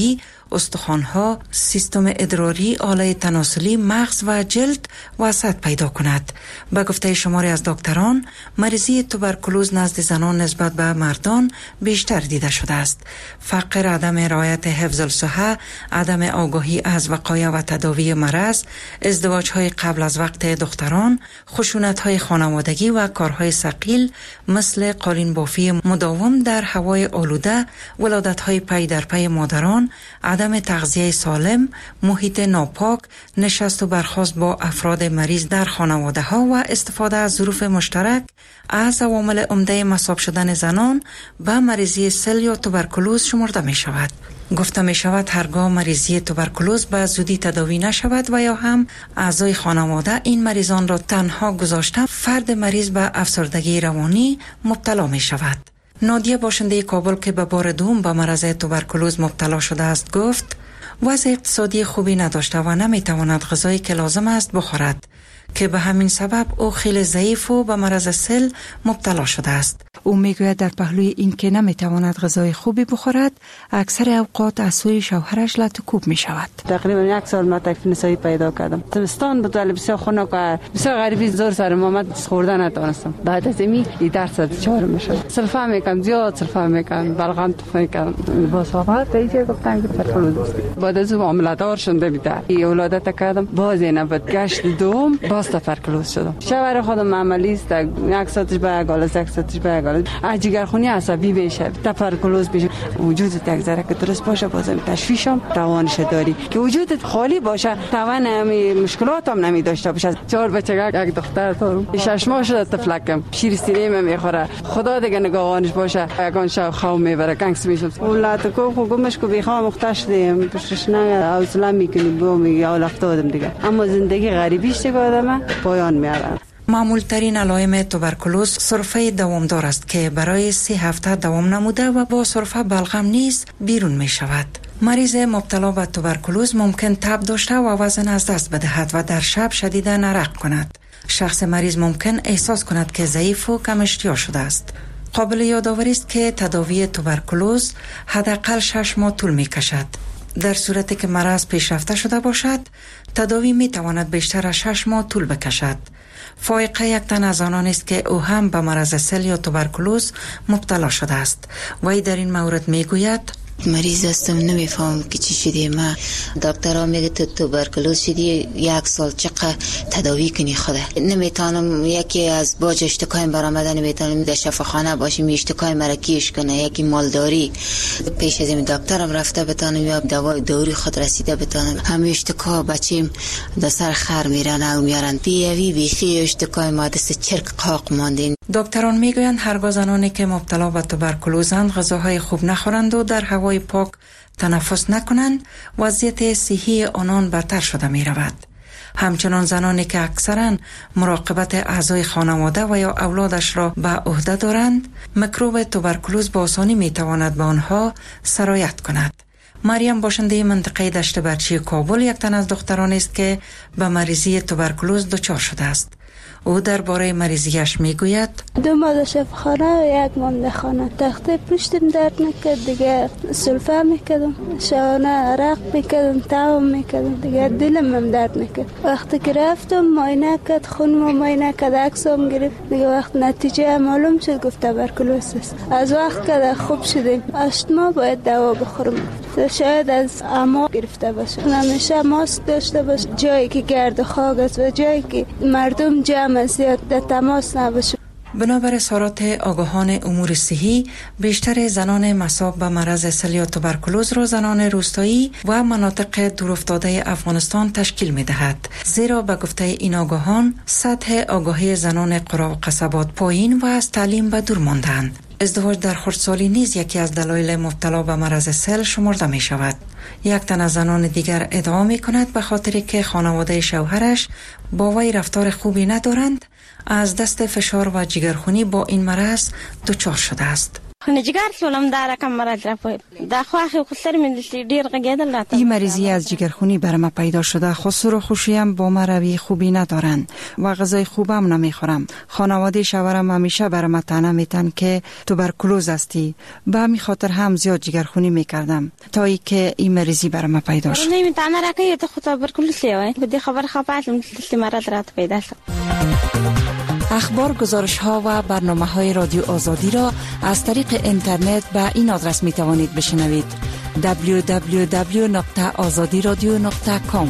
استخوان‌ها، سیستم ادراری، آله تناسلی، مغز و جلد وسعت پیدا کند. به گفته شماری از دکتران، مریضی توبرکولوز نزد زنان نسبت به مردان بیشتر دیده شده است. فقر، عدم رعایت حفظ الصحه، عدم آگاهی از وقایع و تداوی مرض، ازدواج‌های قبل از وقت دختران، خشونت‌های خانوادگی و کارهای ثقیل مثل قالین بافی مداوم در هوای آلوده، ولادت‌های پی در پی مادران، عدم تغذیه سالم، محیط ناپاک، نشست و برخاست با افراد مریض در خانواده‌ها و استفاده از ظروف مشترک از عوامل عمده مصاب شدن زنان به مریضی سل یا توبرکولوز شمرده می شود. گفته می شود هرگاه مریضی توبرکولوز به زودی تداوی نشود و یا هم اعضای خانواده این مریضان را تنها گذاشته، فرد مریض به افسردگی روانی مبتلا می شود. نادیه، باشنده کابل که به بار دوم به مرض توبرکولوز مبتلا شده است، گفت وضع اقتصادی خوبی نداشته و نمی تواند غذایی که لازم است بخورد که به همین سبب او خیلی ضعیف و به مرض سل مبتلا شده است. او میگوید در پهلوی این که نمیتواند غذای خوبی بخورد، اکثر اوقات از سوی شوهرش لطوکوب می شود. تقریبا 1 سال ما تکلیف نسایی پیدا کردم. زمستان بود ولی بسیار خنک و بسیار غریبی، زور سر محمد خوردن نتونستم. بعد از این درس چهار میشد. سلفا میکنم، زیاد سلفا میکنم، بلغم تو میکنم. با صحبت دیگه گفتن که توبرکولوز است. بعد از اون عامله دار شده بیدار. ولادت کردم، باز اینا بعد گشت دوم باز توبرکولوز شدم. شوهر خودم عملی است، 1 ساعتش به گاله، 1 ساعتش به گاله. جگرخونی عصبی بشه، توبرکولوز بشه، وجودت یک ذره که درست باشه بازم تشویشم توانش داری که وجودت خالی باشه، توان همین مشکلات هم نمی داشته باشه. 4 بچه، 1 دختر، 6 ماه شده طفلکم، شیر سینه میخوره، خدا دیگه نگاهانش باشه، یگان شو خو میبره گنگس میشه. ولات کو گمش کو بیخوام مختش دیم پشتش نه حوصله میکنی بو میگه اول افتادم دیگه، اما زندگی غریبیش دیگه آدم پایان میاره. معمول ترین علائم توبرکولوز سرفه دوامدار است که برای 3 هفته دوام نموده و با سرفه بلغم نیز بیرون می شود. مریض مبتلا به توبرکولوز ممکن تب داشته و وزن از دست بدهد و در شب شدیداً عرق کند. شخص مریض ممکن احساس کند که ضعیف و کم اشتها شده است. قابل یادآوری است که تداوی توبرکولوز حداقل 6 ماه طول می کشد. در صورتی که مرض پیشرفته شده باشد، تداوی می تواند بیشتر از 6 ماه طول بکشد. فائقه یک تن از آنان است که او هم به مرض سل یا توبرکولوز مبتلا شده است. وی در این مورد می گوید مریض هستم، نمیفهم که چی شده. ما دکترها میگه تو توبرکولوز شدی، 1 سال چقدر تداوی کنی خدا. نمیتونم یکی از باج اشتکای برآمده، نمیتونم در شفاخانه باشیم اشتکای مرا کیش کنه، یکی مالداری پیش از این دکترم رفته بتونم یا دوای دوری خود رسیده بتونم. همه اشتکا بچیم در سر خر میرن او میارن بیوی بیخی اشتکای ما دست چرک قاق ماندین. دکتران میگویند هرگاه زنانی که مبتلا به توبرکولوزند غذاهای خوب نخورند و در هوای پاک تنفس نکنند، وضعیت صحی آنان بدتر شده می رود. همچنان زنانی که اکثرا مراقبت اعضای خانواده و یا اولادش را به عهده دارند، میکروب توبرکولوز با آسانی می تواند به آنها سرایت کند. مریم، باشنده منطقه دشت برچی کابل، یک تن از دختران است که به مریضی توبرکولوز دچار شده است. او درباره مریضیش میگوید 2 ماه شفاخانه و 1 ماه خانه. تخته پشتم درد نکرد دیگه، سلفه میکردم، شانه عرق میکردم، تاوم میکردم دیگه، دلم هم درد نکرد. وقتی که رفتم معاینه کرد، خونم معاینه کرد، عکسم گرفت دیگه. وقت نتیجه معلوم شد گفت توبرکولوز است. از وقت که خوب شدیم 8 ماه باید دوا بخورم. شاید از اما گرفته باشه. همیشه ماسک داشته باشه، جایی که گرد و خاک است و جایی که مردم جمع است در تماس نباشه. بنابر اظهارات آگاهان امور صحی، بیشتر زنان مصاب به مرض سل یا توبرکولوز را زنان روستایی و مناطق دورافتاده افغانستان تشکیل می دهد. زیرا به گفته این آگاهان، سطح آگاهی زنان قرا و قصبات پایین و از تعلیم به دور ماندند. ازدواج در خردسالی نیز یکی از دلایل مبتلا به مرض سل شمرده می شود. یک تن از زنان دیگر ادعا می کند به خاطر که خانواده شوهرش با وی رفتار خوبی ندارند، از دست فشار و جگرخونی با این مرض دچار شده است. جگر سولم داره کم مرض رفت دا خواهی خسر من دیر قگیدل این مریضی از جگرخونی بر ما پیدا شده. خسر و خوشیم با ما روی خوبی ندارن و غذای خوبم نمیخورم. خانواده شوهرم همیشه بر ما طعنه میتن که توبرکلوز هستی. به همین خاطر هم زیاد جگرخونی میکردم تا ای که این مریضی بر ما پیدا شد. نمیتونه راکی تو خود توبرکلوز لیوه بدی خبر خواهیم دستی مرض رات پیدا شد. اخبار، گزارش ها و برنامه های رادیو آزادی را از طریق اینترنت به این آدرس می توانید بشنوید: www.azadiradio.com.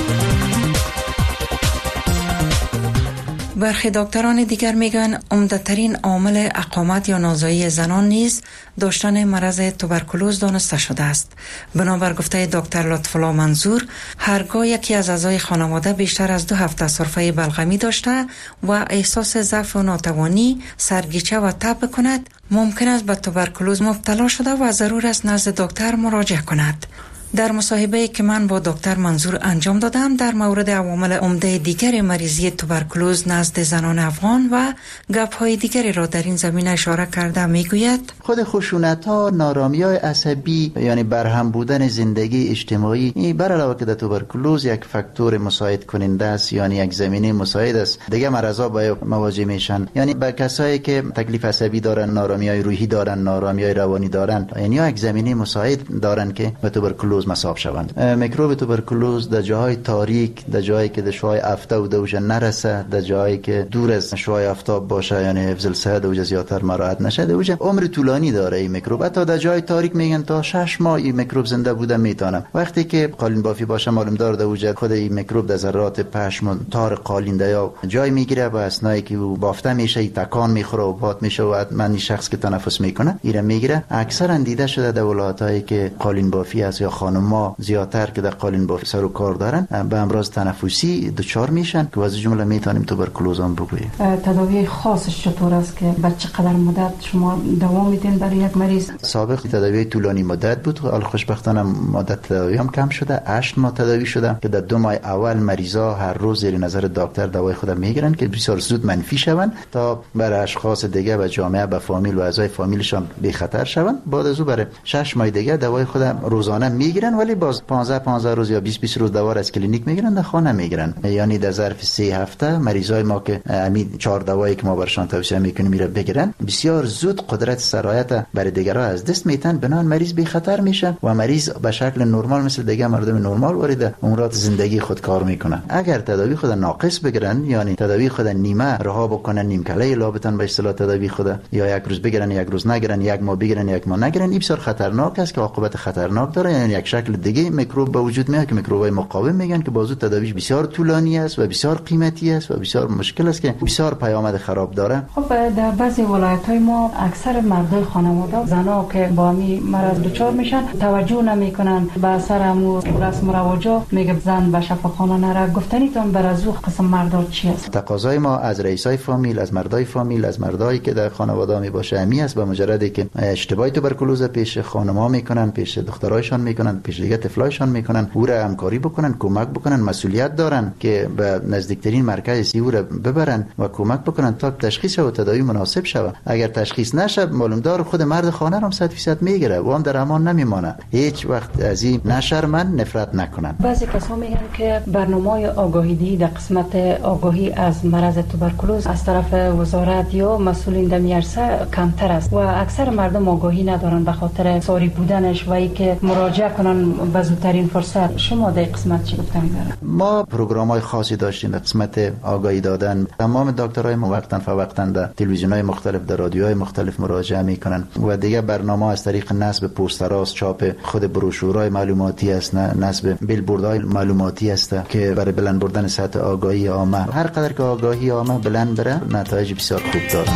برخی دکتران دیگر میگن عمده‌ترین عامل اقامت یا نازایی زنان نیز داشتن مرض توبرکلوز دانسته شده است. بنابر گفته دکتر لطف‌الله منظور، هرگاه یکی از اعضای خانواده بیشتر از 2 هفته سرفه بلغمی داشته و احساس ضعف و ناتوانی، سرگیچه و تب کند، ممکن است به توبرکلوز مبتلا شده و ضرور است نزد دکتر مراجعه کند. در مصاحبه‌ای که من با دکتر منظور انجام دادم در مورد عوامل عمده دیگر مریضی توبرکلوز نزد زنان افغان و گپ‌های دیگری را در این زمینه اشاره کرده میگوید: خود خشونت‌ها، نارامی‌های عصبی، یعنی برهم بودن زندگی اجتماعی، این بر علاوه که در توبرکلوز یک فاکتور مساعد کننده است، یعنی یک زمینه مساعد است، دیگه مرضا با مواجه میشن. یعنی به کسایی که تکلیف عصبی دارن، نارامی‌های روحی دارن، نارامی‌های روانی دارن، یعنی یک زمینه مساعد دارن که به توبرکلوز مصاب شوند. میکروب توبرکلوز در جاهای تاریک، در جایی که در شعاع آفتاب دوجه نرسه، در جایی که دور از شعاع آفتاب باشه، یعنی حفظ الصحه دوجه زیادتر مراعات نشه، دوجه عمر طولانی داره این میکروب. حتی در جای تاریک میگن تا 6 ماه این میکروب زنده بوده میتونه. وقتی که قالین بافی باشه، معلوم دار دوجه خود این میکروب در ذرات پشم و تار قالین یا جای میگیره و اثنایی که او بافته میشه تکان میخوره و باد میشه و من شخص که تنفس میکنه ایره میگیره. اکثرا دیده شده در ولایتایی که قالین بافی است یا ما زیادتر که در قالین بافی سر و کار دارن به امراض تنفسی دچار میشن که از جمله میتونیم توبرکلوز هم بگوییم. تداوی خاصش چطور است که بر چقدر مدت شما دوام میدین برای یک مریض؟ سابق تداوی طولانی مدت بود، حالا خوشبختانه مدت تداوی هم کم شده. 8 ماه تداوی شده که در 2 ماه اول مریضا هر روز زیر نظر دکتر دوای خود میگیرن که بسیار زود منفی شوند تا برای اشخاص دیگه و جامعه و فامیل و اعضای فامیلشان بی خطر شوند. بعد از او برای 6 ماه دیگه دوای خود روزانه میگیرن، ولی باز 15 روز یا 20 روز دوار از کلینیک میگیرن، در خانه میگیرن. یعنی در ظرف 3 هفته مریضای ما که همین 4 دوایی که ما برشان توصیه میکنیم میره بگیرن، بسیار زود قدرت سرایت برای دیگرها از دست میتن، بنان مریض بی خطر میشه و مریض به شکل نرمال مثل دیگه مردم نرمال وارد امورات زندگی خود کار میکنه. اگر تداوی خود ناقص بگیرن، یعنی تداوی خود نیمه رها بکنن، نیم کله لابتن به اصطلاح تداوی خود، یا یک روز بگیرن یک روز نگیرن، یک ماه بگیرن یک ماه نگیرن، این بسیار خطرناک است که عاقبت خطرناک داره. یعنی یک شکل دیگه میکروب به وجود میاد که میکروبای مقاوم میگن که بازو تداویش بسیار طولانی است و بسیار قیمتی است و بسیار مشکل است که بسیار پیامد خراب داره. خب در بعضی ولایت‌های ما اکثر مردای خانواده زنا که با می مرض دچار میشن توجه نمیکنن به اثر امور رسم و رواجا، میگه زن به شفاخانه نره. گفتنیتون بر از قسم مردا چی است؟ تقاضای ما از رئیسای فامیل، از مردای فامیل، از مردایی که در خانواده می باشه امی است، به مجردی که اشتباه توبرکلوز پیش خانم‌ها میکنن، پیش دخترایشان میکنن، پیش دیگه طفلایشان میکنن، او را همکاری بکنن، کمک بکنن، مسئولیت دارن که به نزدیکترین مرکز او را ببرن و کمک بکنن تا تشخیص و تداوی مناسب شود. اگر تشخیص نشه، معلوم دار خود مرد خانه را 100% میگیره و هم در امان نمیمانه. هیچ وقت از این نشرمن نفرت نکنن. بعضی کسا میگن که برنامه‌های آگاهی در قسمت آگاهی از مرض توبرکلوز از طرف وزارت یا مسئولین در میارسه کمتر است و اکثر مردم آگاهی ندارن به خاطر ساری بودنش و اینکه مراجعه کنن به زودترین فرصت. شما در قسمت چی گفتنی دارید؟ ما پروگرام‌های خاصی داشتیم در قسمت آگاهی دادن. تمام دکترای ما وقتاً فوقتاً در تلویزیون‌های مختلف، در رادیوهای مختلف مراجعه میکنن و دیگه برنامه از طریق نصب پوستراست، چاپ خود بروشورهای معلوماتی است، نصب بیلبوردهای معلوماتی است که برای بلند بردن سطح آگاهی عامه. هر قدر که آگاهی عامه بلند بره، نتایج بسیار خوب داره.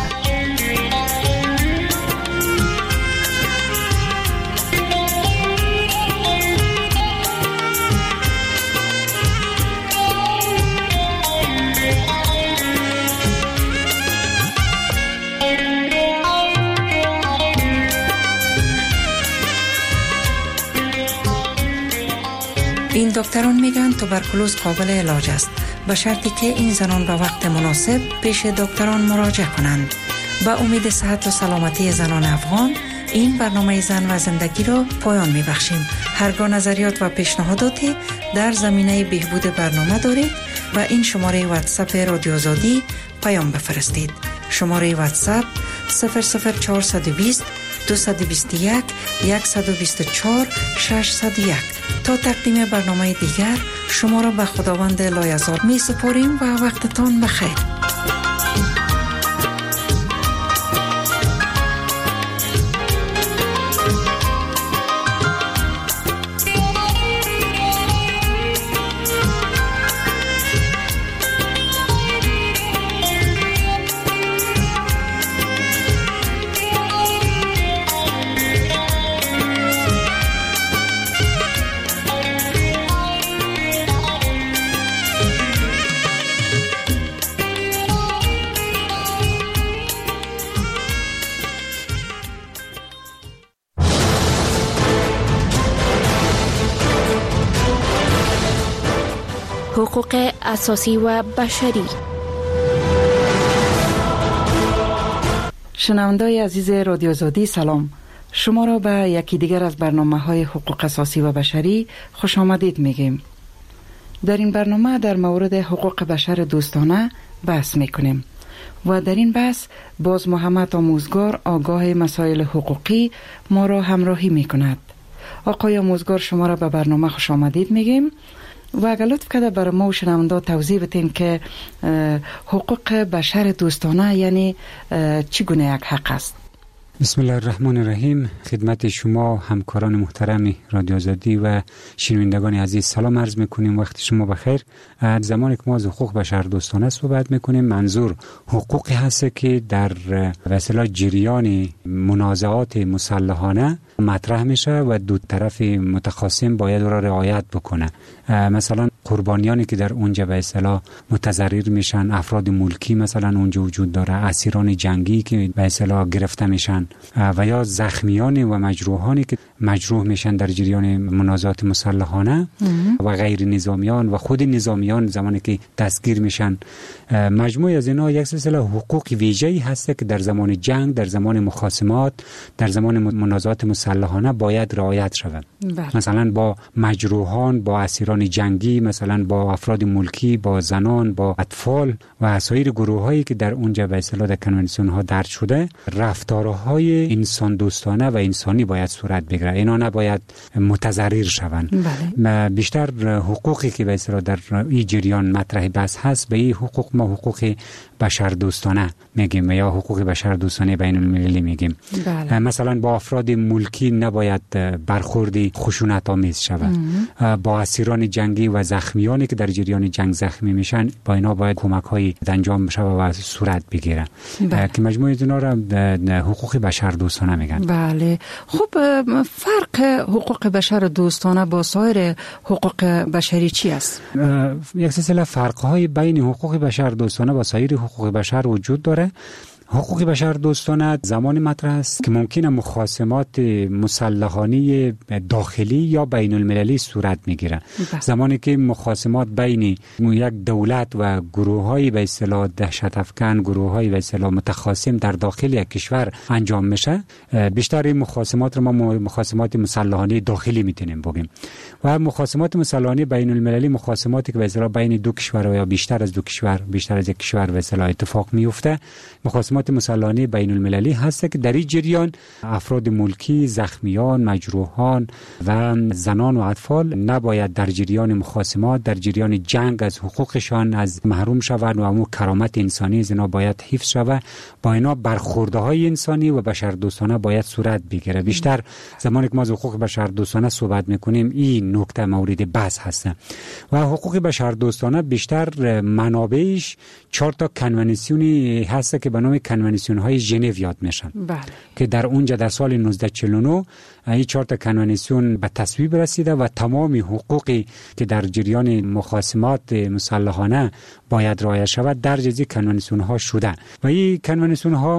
این دکتران میگن توبرکلوز قابل علاج است به شرطی که این زنان به وقت مناسب پیش دکتران مراجعه کنند. با امید صحت و سلامتی زنان افغان این برنامه زن و زندگی را پایان می بخشیم. هرگاه نظریات و پیشنهاداتی در زمینه بهبود برنامه دارید و این شماره واتساپ رادیو آزادی پیام بفرستید. شماره واتساپ 00420 221 124 601. تا تقدیم برنامه دیگر شما را به خداوند لایزال می سپاریم و وقتتان بخیر. حقوق اساسی و بشری. شنوندای عزیز رادیو آزادی سلام. شما را به یکی دیگر از برنامه‌های حقوق اساسی و بشری خوش آمدید میگیم. در این برنامه در مورد حقوق بشر دوستانه بحث میکنیم و در این بحث باز محمد آموزگار آگاه مسائل حقوقی ما را همراهی میکند. آقای آموزگار شما را به برنامه خوش آمدید میگیم و اگر لطف کرده برای ما و شنونده توضیح بدین که حقوق بشر دوستانه یعنی چگونه یک حق است؟ بسم الله الرحمن الرحیم. خدمت شما همکاران محترم رادیو آزادی و شنوندگان عزیز سلام عرض میکنیم. وقت شما بخیر. زمانی که ما از حقوق بشر دوستانه صحبت میکنیم منظور حقوقی هست که در وسیله جریان منازعات مسلحانه مطرح میشه و دو طرف متخاصم باید را رعایت بکنه. مثلا قربانیانی که در اونجا به اصطلاح متضرر میشن، افراد ملکی مثلا اونجا وجود داره، اسیران جنگی که به اصطلاح گرفته میشن و یا زخمیان و مجروحانی که مجروح میشن در جریان منازعات مسلحانه و غیر نظامیان و خود نظامیان زمانی که دستگیر میشن. مجموعه از اینا یک سلسله حقوق ویژه‌ای هست که در زمان جنگ، در زمان مخاصمات، در زمان منازعات مسلحانه باید رعایت شود. مثلا با مجروحان، با اسیران جنگی، مثلا با افراد ملکی، با زنان، با اطفال و سایر گروه‌هایی که در اونجا به اصطلاح در کنوانسیون ها درج شده، رفتارهای انسان دوستانه و انسانی باید صورت بگیره. اینا نباید متضرر شوند. بیشتر حقوقی که به اصطلاح در این جریان مطرح بحث هست به این حقوق ما حقوق بشر دوستانه میگیم یا حقوق بشر دوستانه بین المللی میگیم. مثلا با افراد ملکی نباید برخوردی خشونت آمیز شود. با اسیران جنگی و زخمیانی که در جریان جنگ زخمی میشن با اینا باید کمک‌های انجام بشه و صورت بگیره که مجموعه اینا را حقوق بشر دوستانه میگن. بله. خب فرق حقوق بشر دوستانه با سایر حقوق بشری چی است؟ یک سلسله فرق‌های بین حقوق بشر دوستانه و سایر حقوق بشر وجود داره. حقوق بشر دوستانه زمانی مطرح است که ممکنه مخاصمات مسلحانه داخلی یا بین المللی صورت میگیره. زمانی که مخاصمات بین یک دولت و گروه‌های به اصطلاح دهشت افکن، گروه‌های به اصطلاح متخاصم در داخل یک کشور انجام میشه، بیشتر این مخاصمات رو ما مخاصمات مسلحانه داخلی میتونیم بگیم. و مخاصمات مسلحانه بین المللی مخاصماتی که به اصطلاح بین دو کشور یا بیشتر از دو کشور، بیشتر از یک کشور به اصطلاح اتفاق میفته. مخاصمات مسلحانه بین المللی هست که در این جریان افراد ملکی، زخمیان، مجروحان و زنان و اطفال نباید در جریان مخاصمات، در جریان جنگ از حقوقشان از محروم شوند و امو کرامت انسانی از اینا باید حفظ شود. با اینا برخوردهای انسانی و بشردوستانه باید صورت بگیره. بیشتر زمانی که ما از حقوق بشردوستانه صحبت میکنیم این نکته مورد بحث هست و حقوق بشردوستانه بیشتر منابعش 4 تا کنوانسیونی هست که به نام کنوانسیون های ژنو یاد میشن. که در اونجا در سال 1949 این 4 تا کنوانسیون به تصویب رسیده و تمام حقوقی که در جریان مخاصمات مسلحانه باید رعایت شود در جزی کنوانسیون ها شده و این کنوانسیون ها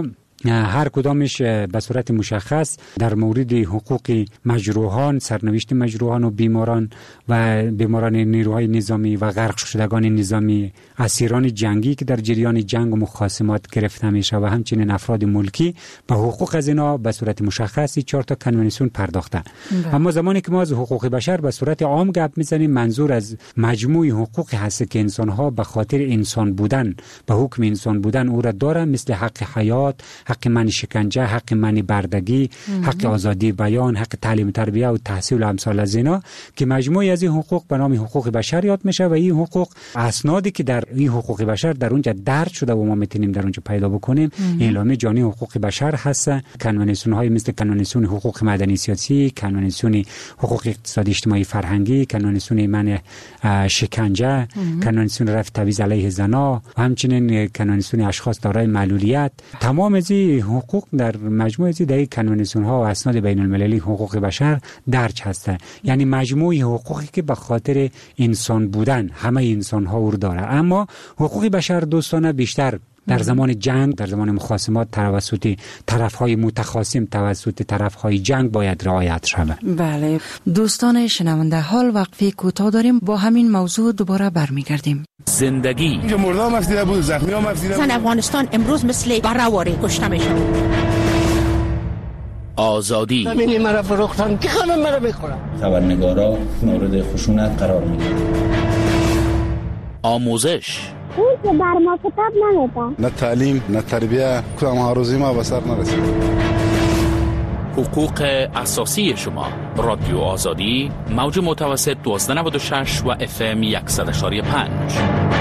هر کدامش به صورت مشخص در مورد حقوق مجروحان، سرنوشت مجروحان و بیماران نیروهای نظامی و غرق شدگان نظامی، اسیران جنگی که در جریان جنگ و مخاصمات گرفته میشه و همچنین افراد ملکی به حقوق از اینا به صورت مشخصی 4 تا کنوانسیون پرداخته. اما زمانی که ما از حقوق بشر به صورت عام گپ میزنیم، منظور از مجموع حقوق هست که انسان ها به خاطر انسان بودن، به حکم انسان بودن او را دارن، مثل حق حیات، حق من شکنجه، حق من بردگی، حق آزادی بیان، حق تعلیم تربیه و تحصیل و امثال از اینا، که مجموعی از این حقوق به نام حقوق بشر یاد میشه و این حقوق اسنادی که در این حقوق بشر در اونجا درج شده و ما میتونیم در اونجا پیدا بکنیم، اعلامیه جهانی حقوق بشر هست، کنوانسیون های مثل کنوانسیون حقوق مدنی سیاسی، کنوانسیون حقوق اقتصادی اجتماعی فرهنگی، کنوانسیون من شکنجه، کنوانسیون رفع تبعیض علیه زنان و همچنین کنوانسیون اشخاص دارای معلولیت. تمام از این حقوق در مجموعه از این کنوانسیون ها و اسناد بین المللی حقوق بشر درج هسته، یعنی مجموعه حقوقی که به خاطر انسان بودن همه انسان ها رو داره. اما حقوق بشر دوستانه بیشتر در زمان جنگ، در زمان مخاصمات توسط طرف‌های متخاصم، توسط طرف‌های جنگ باید رعایت شود. بله دوستان شنونده، حال وقفه کوتاه داریم، با همین موضوع دوباره برمیگردیم. زندگی مردم مفیده بود، زخمی ها مفیده بود. زن افغانستان امروز مثل برآواره کشته میشه. آزادی زمینی مرا فروختن که همه مرا میخورن. خبرنگارا مورد خشونت قرار میگیرن. آموزش اون که بر ما کتاب نمیدن، نه تعلیم نه تربیه، کدام هاروزی ما به سر نرسید. حقوق اساسی شما. رادیو آزادی، موج متوسط 1296 و FM 100.5.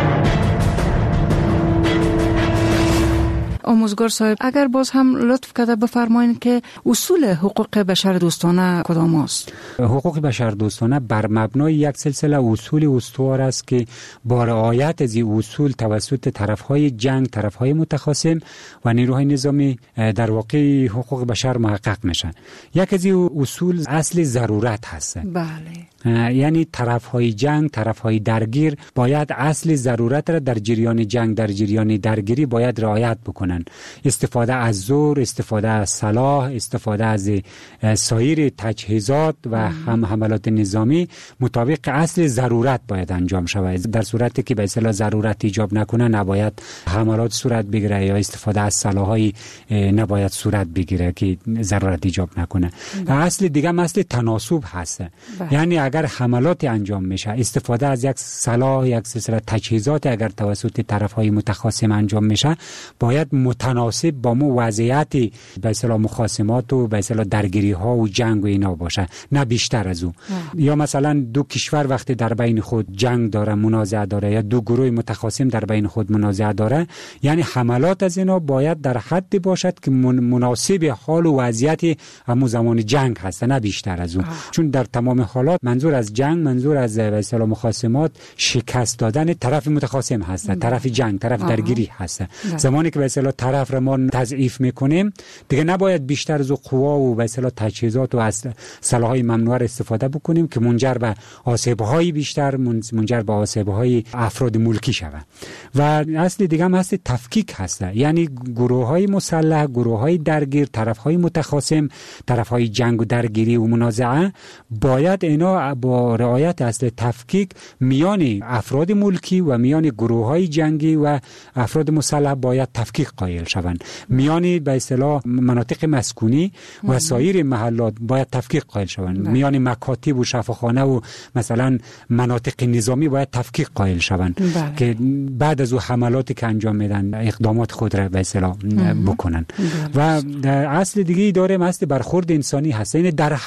آموزگار صاحب، اگر باز هم لطف کرده بفرمایید که اصول حقوق بشر دوستانه کدام است؟ حقوق بشر دوستانه بر مبنای یک سلسله اصول استوار است که با رعایت از این اصول توسط طرفهای جنگ، طرفهای متخاصم و نیروهای نظامی در واقع حقوق بشر محقق میشن. یک از این اصول اصل ضرورت هست. بله. یعنی طرفهای جنگ، طرفهای درگیر باید اصل ضرورت را در جریان جنگ، در جریان درگیری باید رعایت بکنن. استفاده از زور، استفاده از سلاح، استفاده از سایر تجهیزات و هم حملات نظامی مطابق اصل ضرورت باید انجام شود. در صورتی که به اصطلاح ضرورت ایجاب نکنه نباید حملات صورت بگیره یا استفاده از سلاح‌های نباید صورت بگیره که ضرورت ایجاب نکنه. اصل دیگه اصل تناسب هست. یعنی اگر حملات انجام میشه، استفاده از یک سلاح، یک سلسله تجهیزات اگر توسط طرف‌های متخاصم انجام میشه، باید متناسب با مو وضعیت به اصطلاح مخاصمات و به اصطلاح درگیری ها و جنگ و اینا باشه، نه بیشتر از او. یا مثلا دو کشور وقتی در بین خود جنگ داره، منازعه داره، یا دو گروه متخاصم در بین خود منازعه داره، یعنی حملات از اینا باید در حدی باشد که مناسب حال و وضعیت همون زمان جنگ هست، نه بیشتر از اون. چون در تمام حالات منظور از جنگ، منظور از به اصطلاح مخاصمات شکست دادن طرف متخاصم هست، طرف جنگ، طرف درگیری هست. زمانی که به اصطلاح طرف را ما تضعیف میکنیم، دیگه نباید بیشتر از قوا و به اصطلاح تجهیزات و سلاح‌های ممنوعه استفاده بکنیم که منجر به آسیب‌های بیشتر، منجر به آسیب‌های افراد ملکی شود. و اصل دیگه هم هست تفکیک هست، یعنی گروه‌های مسلح، گروه‌های درگیر، طرف‌های متخاصم، طرف‌های جنگ و درگیری و منازعه باید اینا با رعایت اصل تفکیک میان افراد ملکی و میان گروه‌های جنگی و افراد مسلح باید تفکیک قائل شوند. میان به اصطلاح مناطق مسکونی و سایر محلات باید تفکیک قائل شوند. میان مکاتب و شفاخانه و مثلا مناطق نظامی باید تفکیک قائل شوند که بعد از او حملاتی که انجام میدن اقدامات خود را به اصطلاح بکنن. و اصل دیگه داریم، اصل برخورد انسانی هست. یعنی در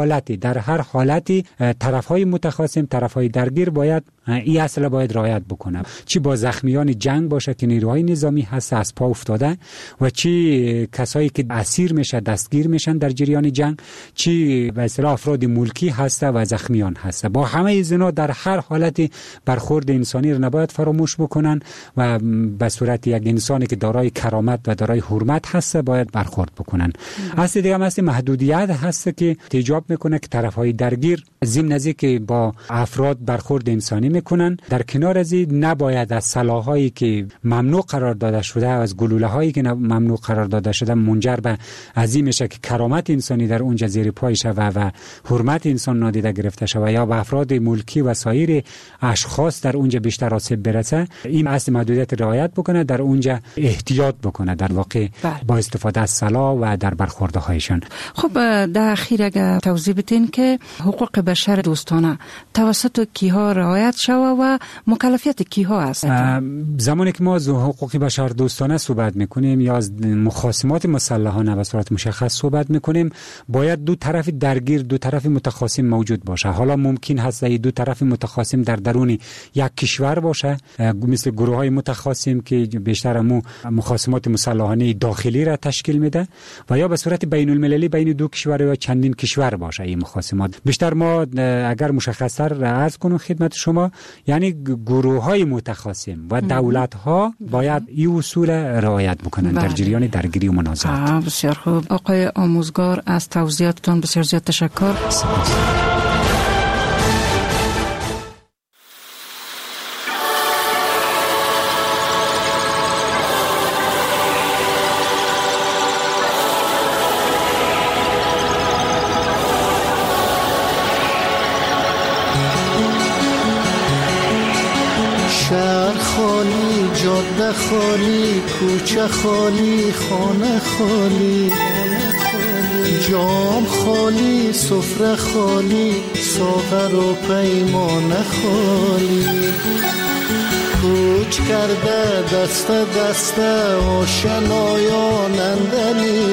هر حالتی طرفهای متخاصم، طرفهای درگیر باید این اصل باید رعایت بکنه. چی با زخمیان جنگ باشه که نیروهای نظامی هست از پا افتاده، و چی کسایی که اسیر میشه، دستگیر میشن در جریان جنگ، چی به اصطلاح افراد ملکی هست و زخمیان هست. با همه اینا در هر حالتی برخورد انسانی رو نباید فراموش بکنن و به صورت یک انسانی که دارای کرامت و دارای حرمت هست باید برخورد بکنن. اصل دیگه اصل محدودیت هست که ایجاب میکنه که طرفهای درگیر ضد ضمن از که با افراد برخورد انسانی میکنن، در کنار از این نباید از سلاحایی که ممنوع قرار داده شده، از گلوله هایی که ممنوع قرار داده شده منجر به عظیم میشه که کرامت انسانی در اونجا زیر پای شود و حرمت انسان نادیده گرفته شود یا به افراد ملکی و سایر اشخاص در اونجا بیشتر آسیب برسه. این اصل محدودیت رعایت بکنه، در اونجا احتیاط بکنه در واقع با استفاده از سلاح و در برخوردهایشان. خب در اخیر اگر توضیح بدین که حقوق بشر دوستانه توسط کیها رعایت شود و مکلفیت کیها است؟ زمانی که ما از حقوق بشر دوستانه صحبت میکنیم یا از مخاصمات مسلحانه به صورت مشخص صحبت میکنیم، باید دو طرف درگیر، دو طرف متخاصم موجود باشه. حالا ممکن هست دو طرف متخاصم در درون یک کشور باشه، مثل گروه های متخاصم که بیشتر مخاصمات مسلحانه داخلی را تشکیل میده، و یا به صورت بین المللی بین دو کشور یا چندین کشور باشه این مخاصمات. بیشتر ما اگر مشخص‌تر عرض کنم خدمت شما، یعنی گروه های متخاصم و دولت ها باید این اصول رعایت بکنن در جریان درگیری و منازعات. بسیار خوب آقای آموزگار، از توضیحاتتون بسیار زیاد تشکر. سپاس. شهر خالی، جاده خالی، کوچه خالی، خانه خالی، جام خالی، سفره خالی، ساغر و پیمانه خالی. کوچ کرده دست دست آشنایان اندلی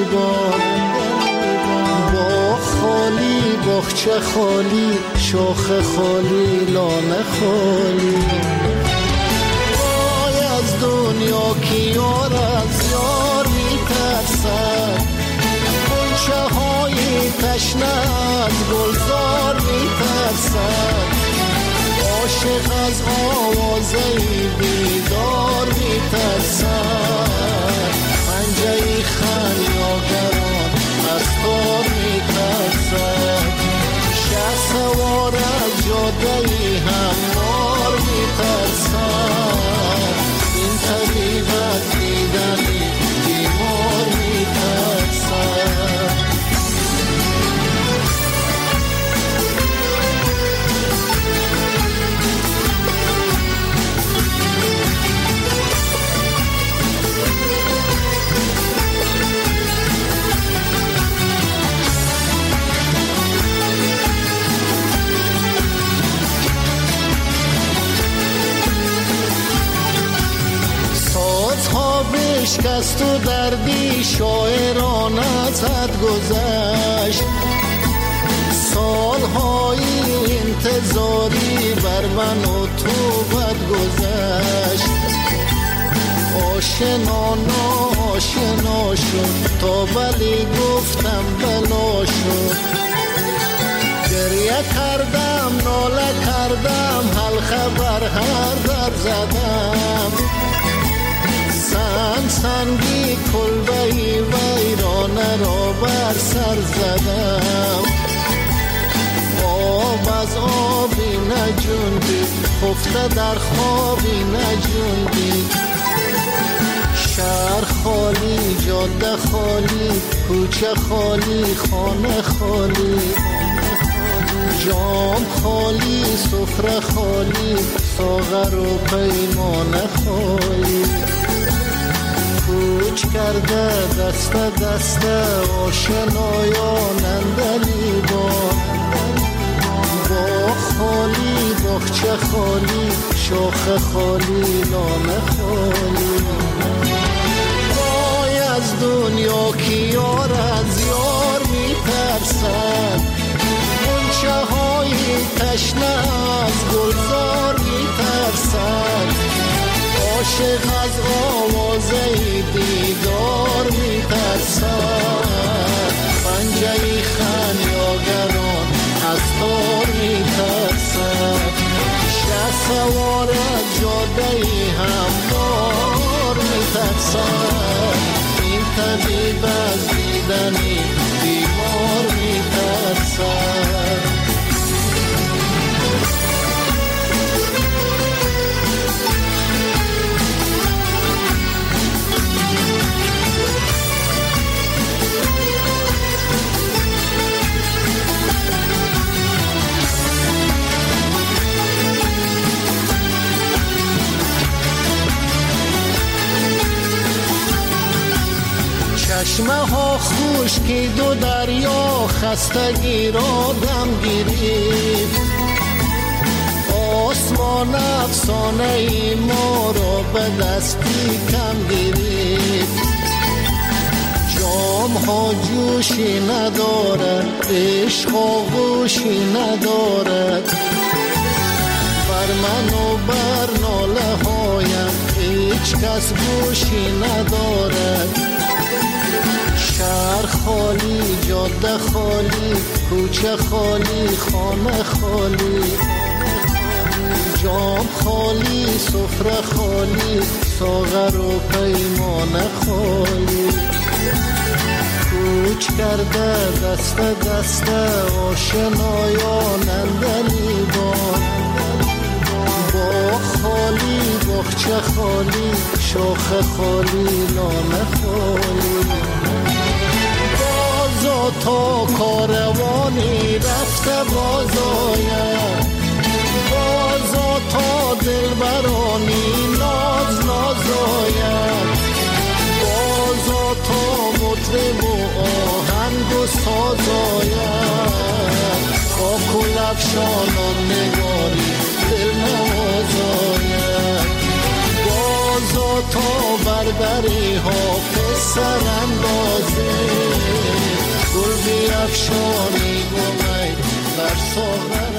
با خالی، باغچه خالی، شاخ خالی، لانه خالی. دنیا کی یار از یار میترسد، گلچه های تشنه از گلزار میترسد، عاشق از آوازه بیدار میترسد، پنجه خریاگران از تار میترسد، شه سوار از جاده هموار میترسد، طبیب از دیدنی بیمار میترسد. بشکست و دردی شاعران از حد گذشت، سالهای انتظاری بر من و تو بد گذشت، آشنا ناشنا شد تا بلی گفتم بلا شد، گریه کردم ناله کردم حلقه بر هر در زدم، سنگی کلبهی ویرانه را بر سر زدم، آب از آبی نجوندی خفته در خوابی نجوندی، شهر خالی، جاده خالی، کوچه خالی، خانه خالی، جام خالی، سفره خالی، ساغر و پیمانه خالی. کوچ کرده دست دست آشنایان اندلی با خالی، باغچه خالی، شاخ خالی، لانه خالی. وای از دنیا کی یار از یار میترسد، گلچه های تشنه از گلزار میترسد، عاشق از آوازه دیدار میترسد، پنجه خمیاگران از تار میترسد، شه سوار از جاده هموار میترسد، این طبیب از دیدنی بیمار میترسد. چشمه ها خشکی دو دریا خستگی را دم گرفت آسمان افسانه ای ما را به دستی کم گرفت جام ها جوشی ندارد عشق ها گوشی ندارد بر من و بر ناله هایم هیچ کس گوشی ندارد شهر خالی جاده خالی کوچه خالی خانه خالی جام خالی سفره خالی ساغر و پیمان خالی کوچ کرده دست دست آشنایانند لیبان باغ خالی باغچه خالی شاخه خالی لانه خالی بازا تا کاروانی رفته بازاید بازا تا دلبرانی ناز نازاید بازا تا مطرب و آهنگ و سازاید خاک و لبشانان نگاری دل نوازاید بازا تا بردری حافظ سر اندازه گل بیفشانی گمید بر ساغر